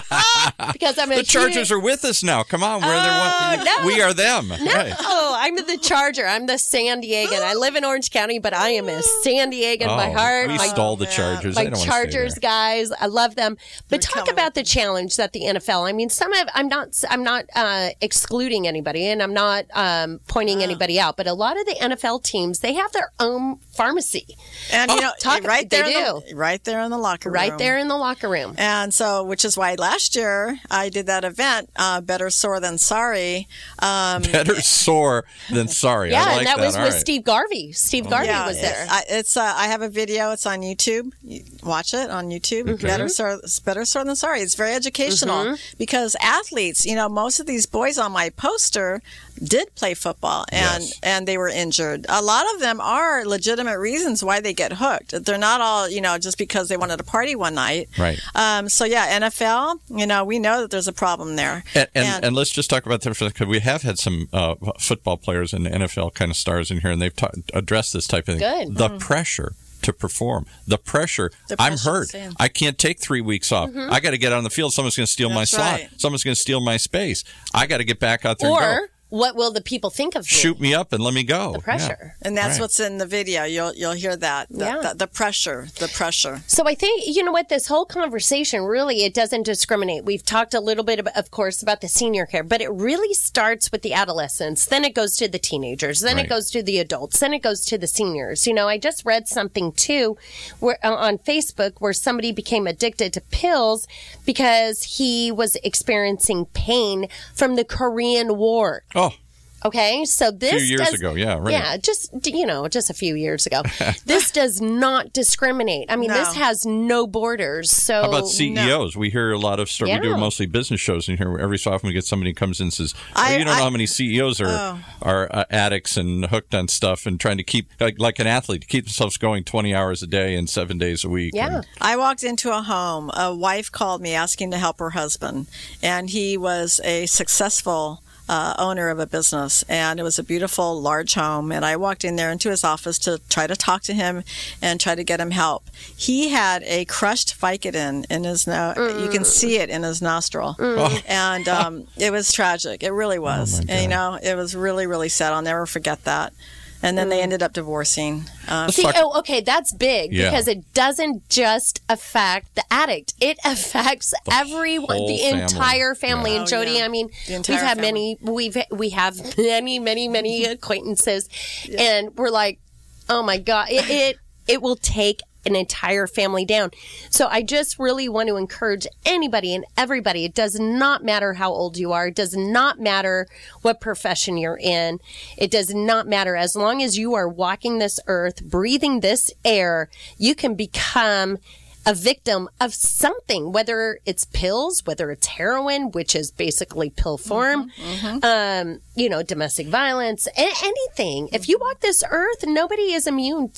because I'm a The Chargers are with us now. Come on, we're Oh, their one. no. We are them. Right. Oh, I'm the Charger. I'm the San Diegan. I live in Orange County, but I am a San Diegan by Oh, heart. we My- stole the Chargers. my They don't wanna stay Chargers there. guys, I love them. But They're talk coming. about the challenge that the N F L. I mean, some of I'm not I'm not uh, excluding anybody, and I'm not um, pointing anybody out. But a lot of the N F L teams, they have their own pharmacy, And you know, talk- right they there, in do. the, right there in the locker room, right there in the locker room. And so, which is why last year I did that event, uh, Better Sore Than Sorry. Um, Better sore than sorry. Yeah, I like and that, was All with right. Steve Garvey. Steve Garvey yeah, was there. It, I, it's uh, I have a video. It's on YouTube. You watch it on YouTube. Better sore, better sore than sorry. It's very educational Mm-hmm. because athletes, you know, most of these boys on my poster did play football and Yes. and they were injured. A lot of them are legitimate reasons why they get hooked. They're not all, you know, just because they wanted to party one night. Right. Um, so yeah, N F L, you know, we know that there's a problem there. And, and, and let's just talk about that because we have had some uh, football players and N F L kind of stars in here, and they've ta- addressed this type of thing. Good. The pressure to perform, the pressure. The I'm pressure hurt. to stand. I can't take three weeks off. Mm-hmm. I got to get on the field. Someone's going to steal my That's slot. right. Someone's going to steal my space. I got to get back out there and go. Or what will the people think of me? Shoot me up and let me go. The pressure. And that's Right. what's in the video. You'll you'll hear that. The, Yeah. the, the pressure. The pressure. So I think, you know what, this whole conversation really, it doesn't discriminate. We've talked a little bit, about, of course, about the senior care, but it really starts with the adolescents. Then it goes to the teenagers. Then Right. it goes to the adults. Then it goes to the seniors. You know, I just read something too where uh, on Facebook where somebody became addicted to pills because he was experiencing pain from the Korean War. Oh, Okay, so this years does, ago, yeah, right. yeah, just you know, just a few years ago. This does not discriminate. I mean, No. this has no borders. So how about C E Os? We hear a lot of stories. We do Yeah. mostly business shows in here. Where every so often we get somebody who comes in and says, oh, I- "You don't know I- how many C E Os are Oh. are uh, addicts and hooked on stuff and trying to keep like, like an athlete to keep themselves going twenty hours a day and seven days a week." Yeah. And- I walked into a home. A wife called me asking to help her husband, and he was a successful uh, owner of a business, and it was a beautiful, large home. And I walked in there into his office to try to talk to him and try to get him help. He had a crushed Vicodin in his nose. You can see it in his nostril, Oh. and um, it was tragic. It really was. my and you know, it was really, really sad. I'll never forget that. And then they ended up divorcing. Uh, See, talk- oh, okay, that's big Yeah. because it doesn't just affect the addict; it affects everyone, whole the family. entire family. Yeah. And Oh, Jody, yeah. I mean, The we've entire had family. many, we've we have many, many, many acquaintances, and we're like, oh my god, it it, it will take an entire family down. So I just really want to encourage anybody and everybody. It does not matter how old you are. It does not matter what profession you're in. It does not matter. As long as you are walking this earth, breathing this air, you can become a victim of something, whether it's pills, whether it's heroin, which is basically pill form, um, you know, domestic violence, a- anything. If you walk this earth, nobody is immune to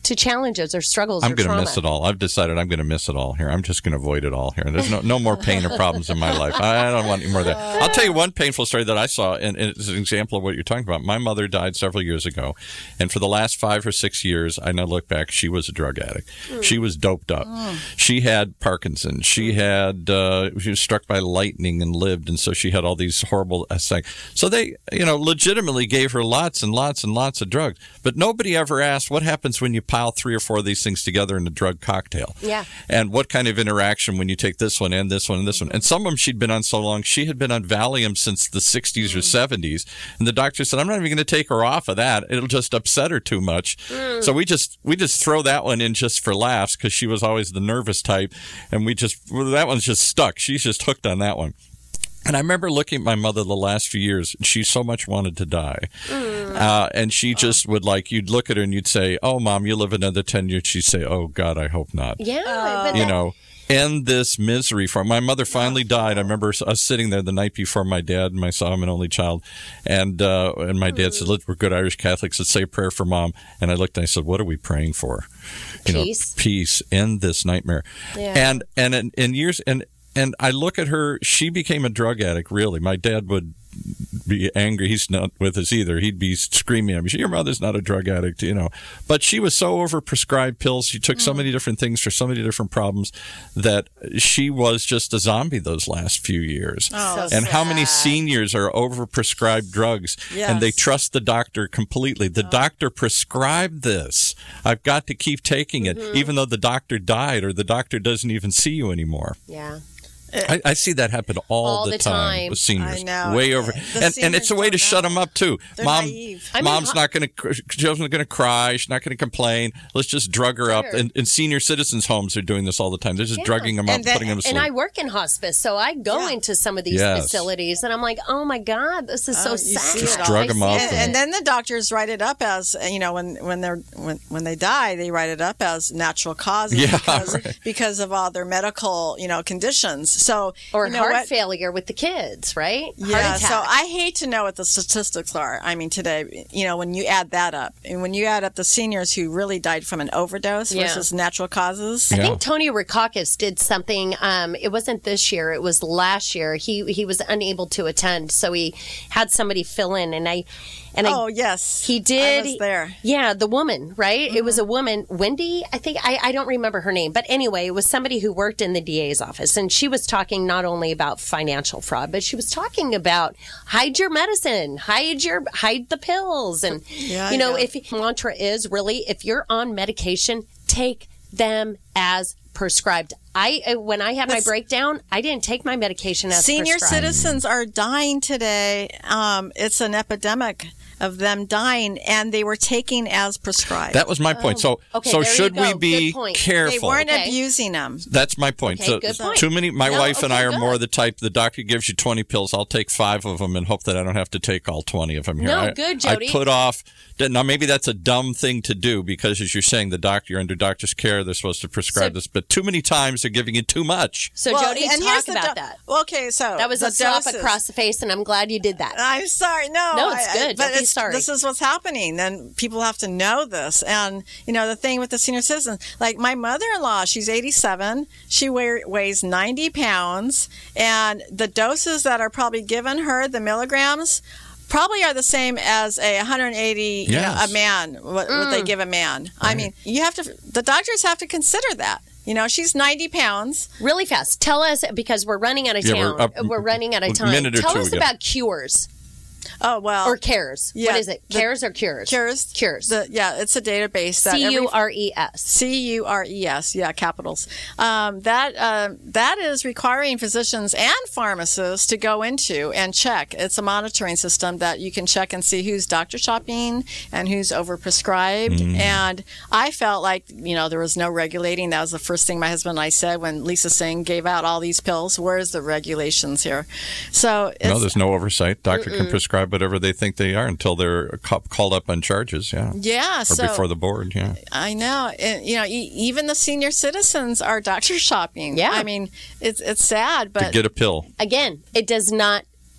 to challenges or struggles I'm or going to trauma. miss it all. I've decided I'm going to miss it all here. I'm just going to avoid it all here. There's no no more pain or problems in my life. I don't want any more of that. I'll tell you one painful story that I saw, and it's an example of what you're talking about. My mother died several years ago, and for the last five or six years, I now look back, she was a drug addict. Mm. She was doped up. Mm. She had Parkinson's. She had uh, she was struck by lightning and lived, and so she had all these horrible things. So they, you know, legitimately gave her lots and lots and lots of drugs, but nobody ever asked what happens when you pile three or four of these things together in a drug cocktail. Yeah. And what kind of interaction when you take this one and this one and this one. And some of them she'd been on so long, she had been on Valium since the sixties mm. or seventies. And the doctor said, I'm not even going to take her off of that. It'll just upset her too much. Mm. So we just we just throw that one in just for laughs because she was always the nervous type. And we just, well, that one's just stuck. She's just hooked on that one. And I remember looking at my mother the last few years, and she so much wanted to die. Mm. Uh, and she just would, like, you'd look at her and you'd say, oh, Mom, you live another ten years. She'd say, oh, God, I hope not. Yeah. Uh, but you that- know, end this misery for my mother finally died. I remember us sitting there the night before my dad and my son, I'm an only child. And uh, and my dad mm. said, look, we're good Irish Catholics. Let's say a prayer for Mom. And I looked and I said, what are we praying for? You peace. Know, peace. End this nightmare. Yeah. And, and in, in years... and. And I look at her, she became a drug addict, really. My dad would be angry. He's not with us either. He'd be screaming at me, your mother's not a drug addict, you know. But she was so overprescribed pills. She took so many different things for so many different problems that she was just a zombie those last few years. Oh, so and sad. how many seniors are overprescribed drugs yes. and they trust the doctor completely. The oh. doctor prescribed this. I've got to keep taking it, mm-hmm. even though the doctor died or the doctor doesn't even see you anymore. Yeah. I, I see that happen all, all the, the time, time with seniors. I know. Way over. And, and it's a way to shut them up, too. They're Mom, naive. I mean, Mom's how- not going to, she's not going to cry. She's not going to complain. Let's just drug her up. Sure. And, and senior citizens' homes are doing this all the time. They're just Yeah. drugging them up, And that- putting them to sleep. And I work in hospice, so I go Yeah. into some of these Yes. facilities, and I'm like, oh, my God, this is Oh, so you sad. see Just I drug 'em see up it. And, and then the doctors write it up as, you know, when when they're when, when they die, they write it up as natural causes Yeah, because, right. because of all their medical, you know, conditions. So Or you know heart what? failure with the kids, right? Yeah, Heart attack. so I hate to know what the statistics are. I mean, today, you know, when you add that up, and when you add up the seniors who really died from an overdose Yeah. versus natural causes. I Yeah. think Tony Rukakis did something. Um, it wasn't this year; it was last year. He he was unable to attend, so he had somebody fill in, and I and Oh I, yes, he did. I was there. Yeah, the woman, right? Mm-hmm. It was a woman, Wendy. I think I, I don't remember her name, but anyway, it was somebody who worked in the D A's office, and she was talking not only about financial fraud, but she was talking about hide your medicine, hide your hide the pills, and Yeah, you know, yeah. if mantra is really if you're on medication, take them as prescribed. I uh, when I had my That's- breakdown, I didn't take my medication as Senior prescribed. citizens are dying today. Um, it's an epidemic of them dying, and they were taking as prescribed. That was my point. So, Okay, so there you should we go. be Good point. they careful? weren't Okay. abusing them. That's my point. Okay, so, good point. too many. My No, wife and okay, I are good. more the type. The doctor gives you twenty pills. I'll take five of them and hope that I don't have to take all twenty of them here. No, I, good, Jody. I put off. Now, maybe that's a dumb thing to do because, as you're saying, the doctor, you're under doctor's care. They're supposed to prescribe So- this, but too many times they're giving you too much. So Well, Jody, and talk here's the about do- that. Well, okay, so That was the a slap doses. across the face, and I'm glad you did that. I'm sorry. No, No, it's I- good. I, but Don't be it's, sorry. This is what's happening. Then people have to know this. And you know the thing with the senior citizens, like my mother-in-law, she's eighty-seven. She weigh, weighs ninety pounds, and the doses that are probably given her, the milligrams, probably are the same as a one hundred eighty. You know, Yes. a man. What, what they give a man. I mean, you have to. The doctors have to consider that. You know, she's ninety pounds. Really fast. Tell us, because we're running out of Yeah, town. we're up- We're running out of a time. minute or Tell two us ago. about cures Oh well, or cares. yeah, what is it? the- Cares or cures? Cures. Cures. The, yeah, it's a database that C every U R E S. C U R E S, yeah, capitals. Um, that uh, that is requiring physicians and pharmacists to go into and check. It's a monitoring system that you can check and see who's doctor shopping and who's overprescribed. Mm. And I felt like, you know, there was no regulating. That was the first thing my husband and I said when Lisa Singh gave out all these pills. Where's the regulations here? So it's, No, there's no oversight. Doctor can prescribe whatever they think they are until they're ca- called up on charges. Yeah, yeah, or so before the board. Yeah. I know. And, you know, e- even the senior citizens are doctor shopping. Yeah. I mean, it's it's sad, but To get a pill. Again, it does not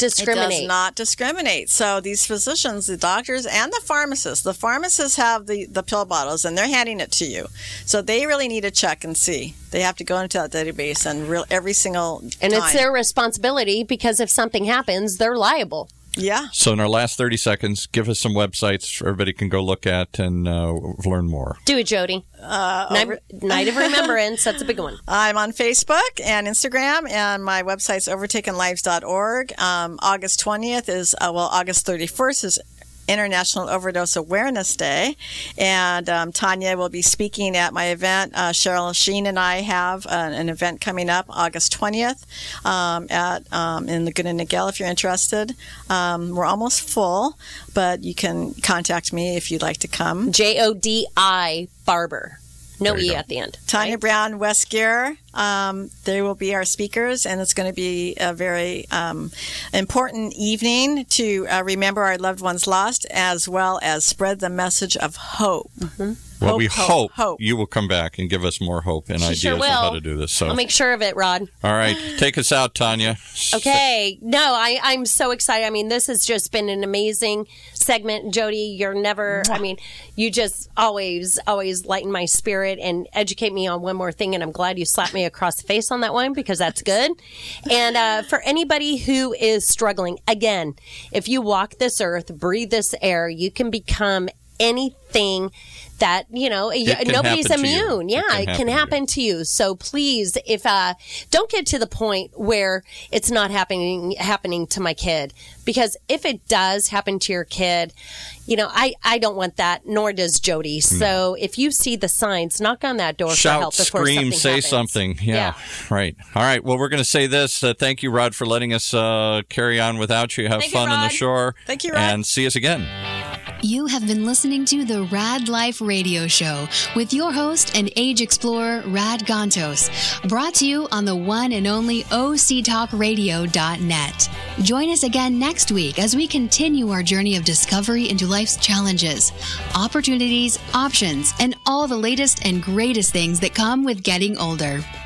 discriminate. It does not discriminate. So these physicians, the doctors, and the pharmacists, the pharmacists have the, the pill bottles, and they're handing it to you. So they really need to check and see. They have to go into that database and real, every single time. And it's their responsibility, because if something happens, they're liable. Yeah. So in our last thirty seconds, give us some websites everybody can go look at and uh, learn more. Do it, Jody. Uh, Night, over- Night of Remembrance. That's a big one. I'm on Facebook and Instagram, and my website's overtaken lives dot org. Um, August twentieth is, uh, well, August thirty-first is International Overdose Awareness Day, and um, Tanya will be speaking at my event. Uh, Cheryl Sheen and I have uh, an event coming up August twentieth um, at um, in Laguna Niguel if you're interested. Um, we're almost full, but you can contact me if you'd like to come. J O D I Barber. No There you E go. at the end. Tanya right? Brown, West Gear, um, they will be our speakers, and it's going to be a very um, important evening to uh, remember our loved ones lost, as well as spread the message of hope. Mm-hmm. Well, Hope, we hope, hope, hope. you will come back and give us more hope and She ideas sure of how will. to do this. So, I'll make sure of it, Rod. all right, take us out, Tanya. Okay. No, I, I'm so excited. I mean, this has just been an amazing segment. Jody, you're never, I mean, you just always, always lighten my spirit and educate me on one more thing. And I'm glad you slapped me across the face on that one, because that's good. And uh, for anybody who is struggling, again, if you walk this earth, breathe this air, you can become anything that, you know, It can nobody's happen to you. immune. Yeah, It can it can happen to happen to you. So please, if uh, don't get to the point where it's not happening happening to my kid, because if it does happen to your kid, you know, I, I don't want that, nor does Jody. So if you see the signs, knock on that door for Shout, help before scream, something say happens. something. Yeah, right. All right. Well, we're going to say this. Uh, thank you, Rod, for letting us uh, carry on without you. Have Thank you, fun on the Rod. shore. Thank you, Rod. And see us again. You have been listening to the Rad Life Radio Show with your host and age explorer, Rad Gontos, brought to you on the one and only O C talk radio dot net. Join us again next week as we continue our journey of discovery into life's challenges, opportunities, options, and all the latest and greatest things that come with getting older.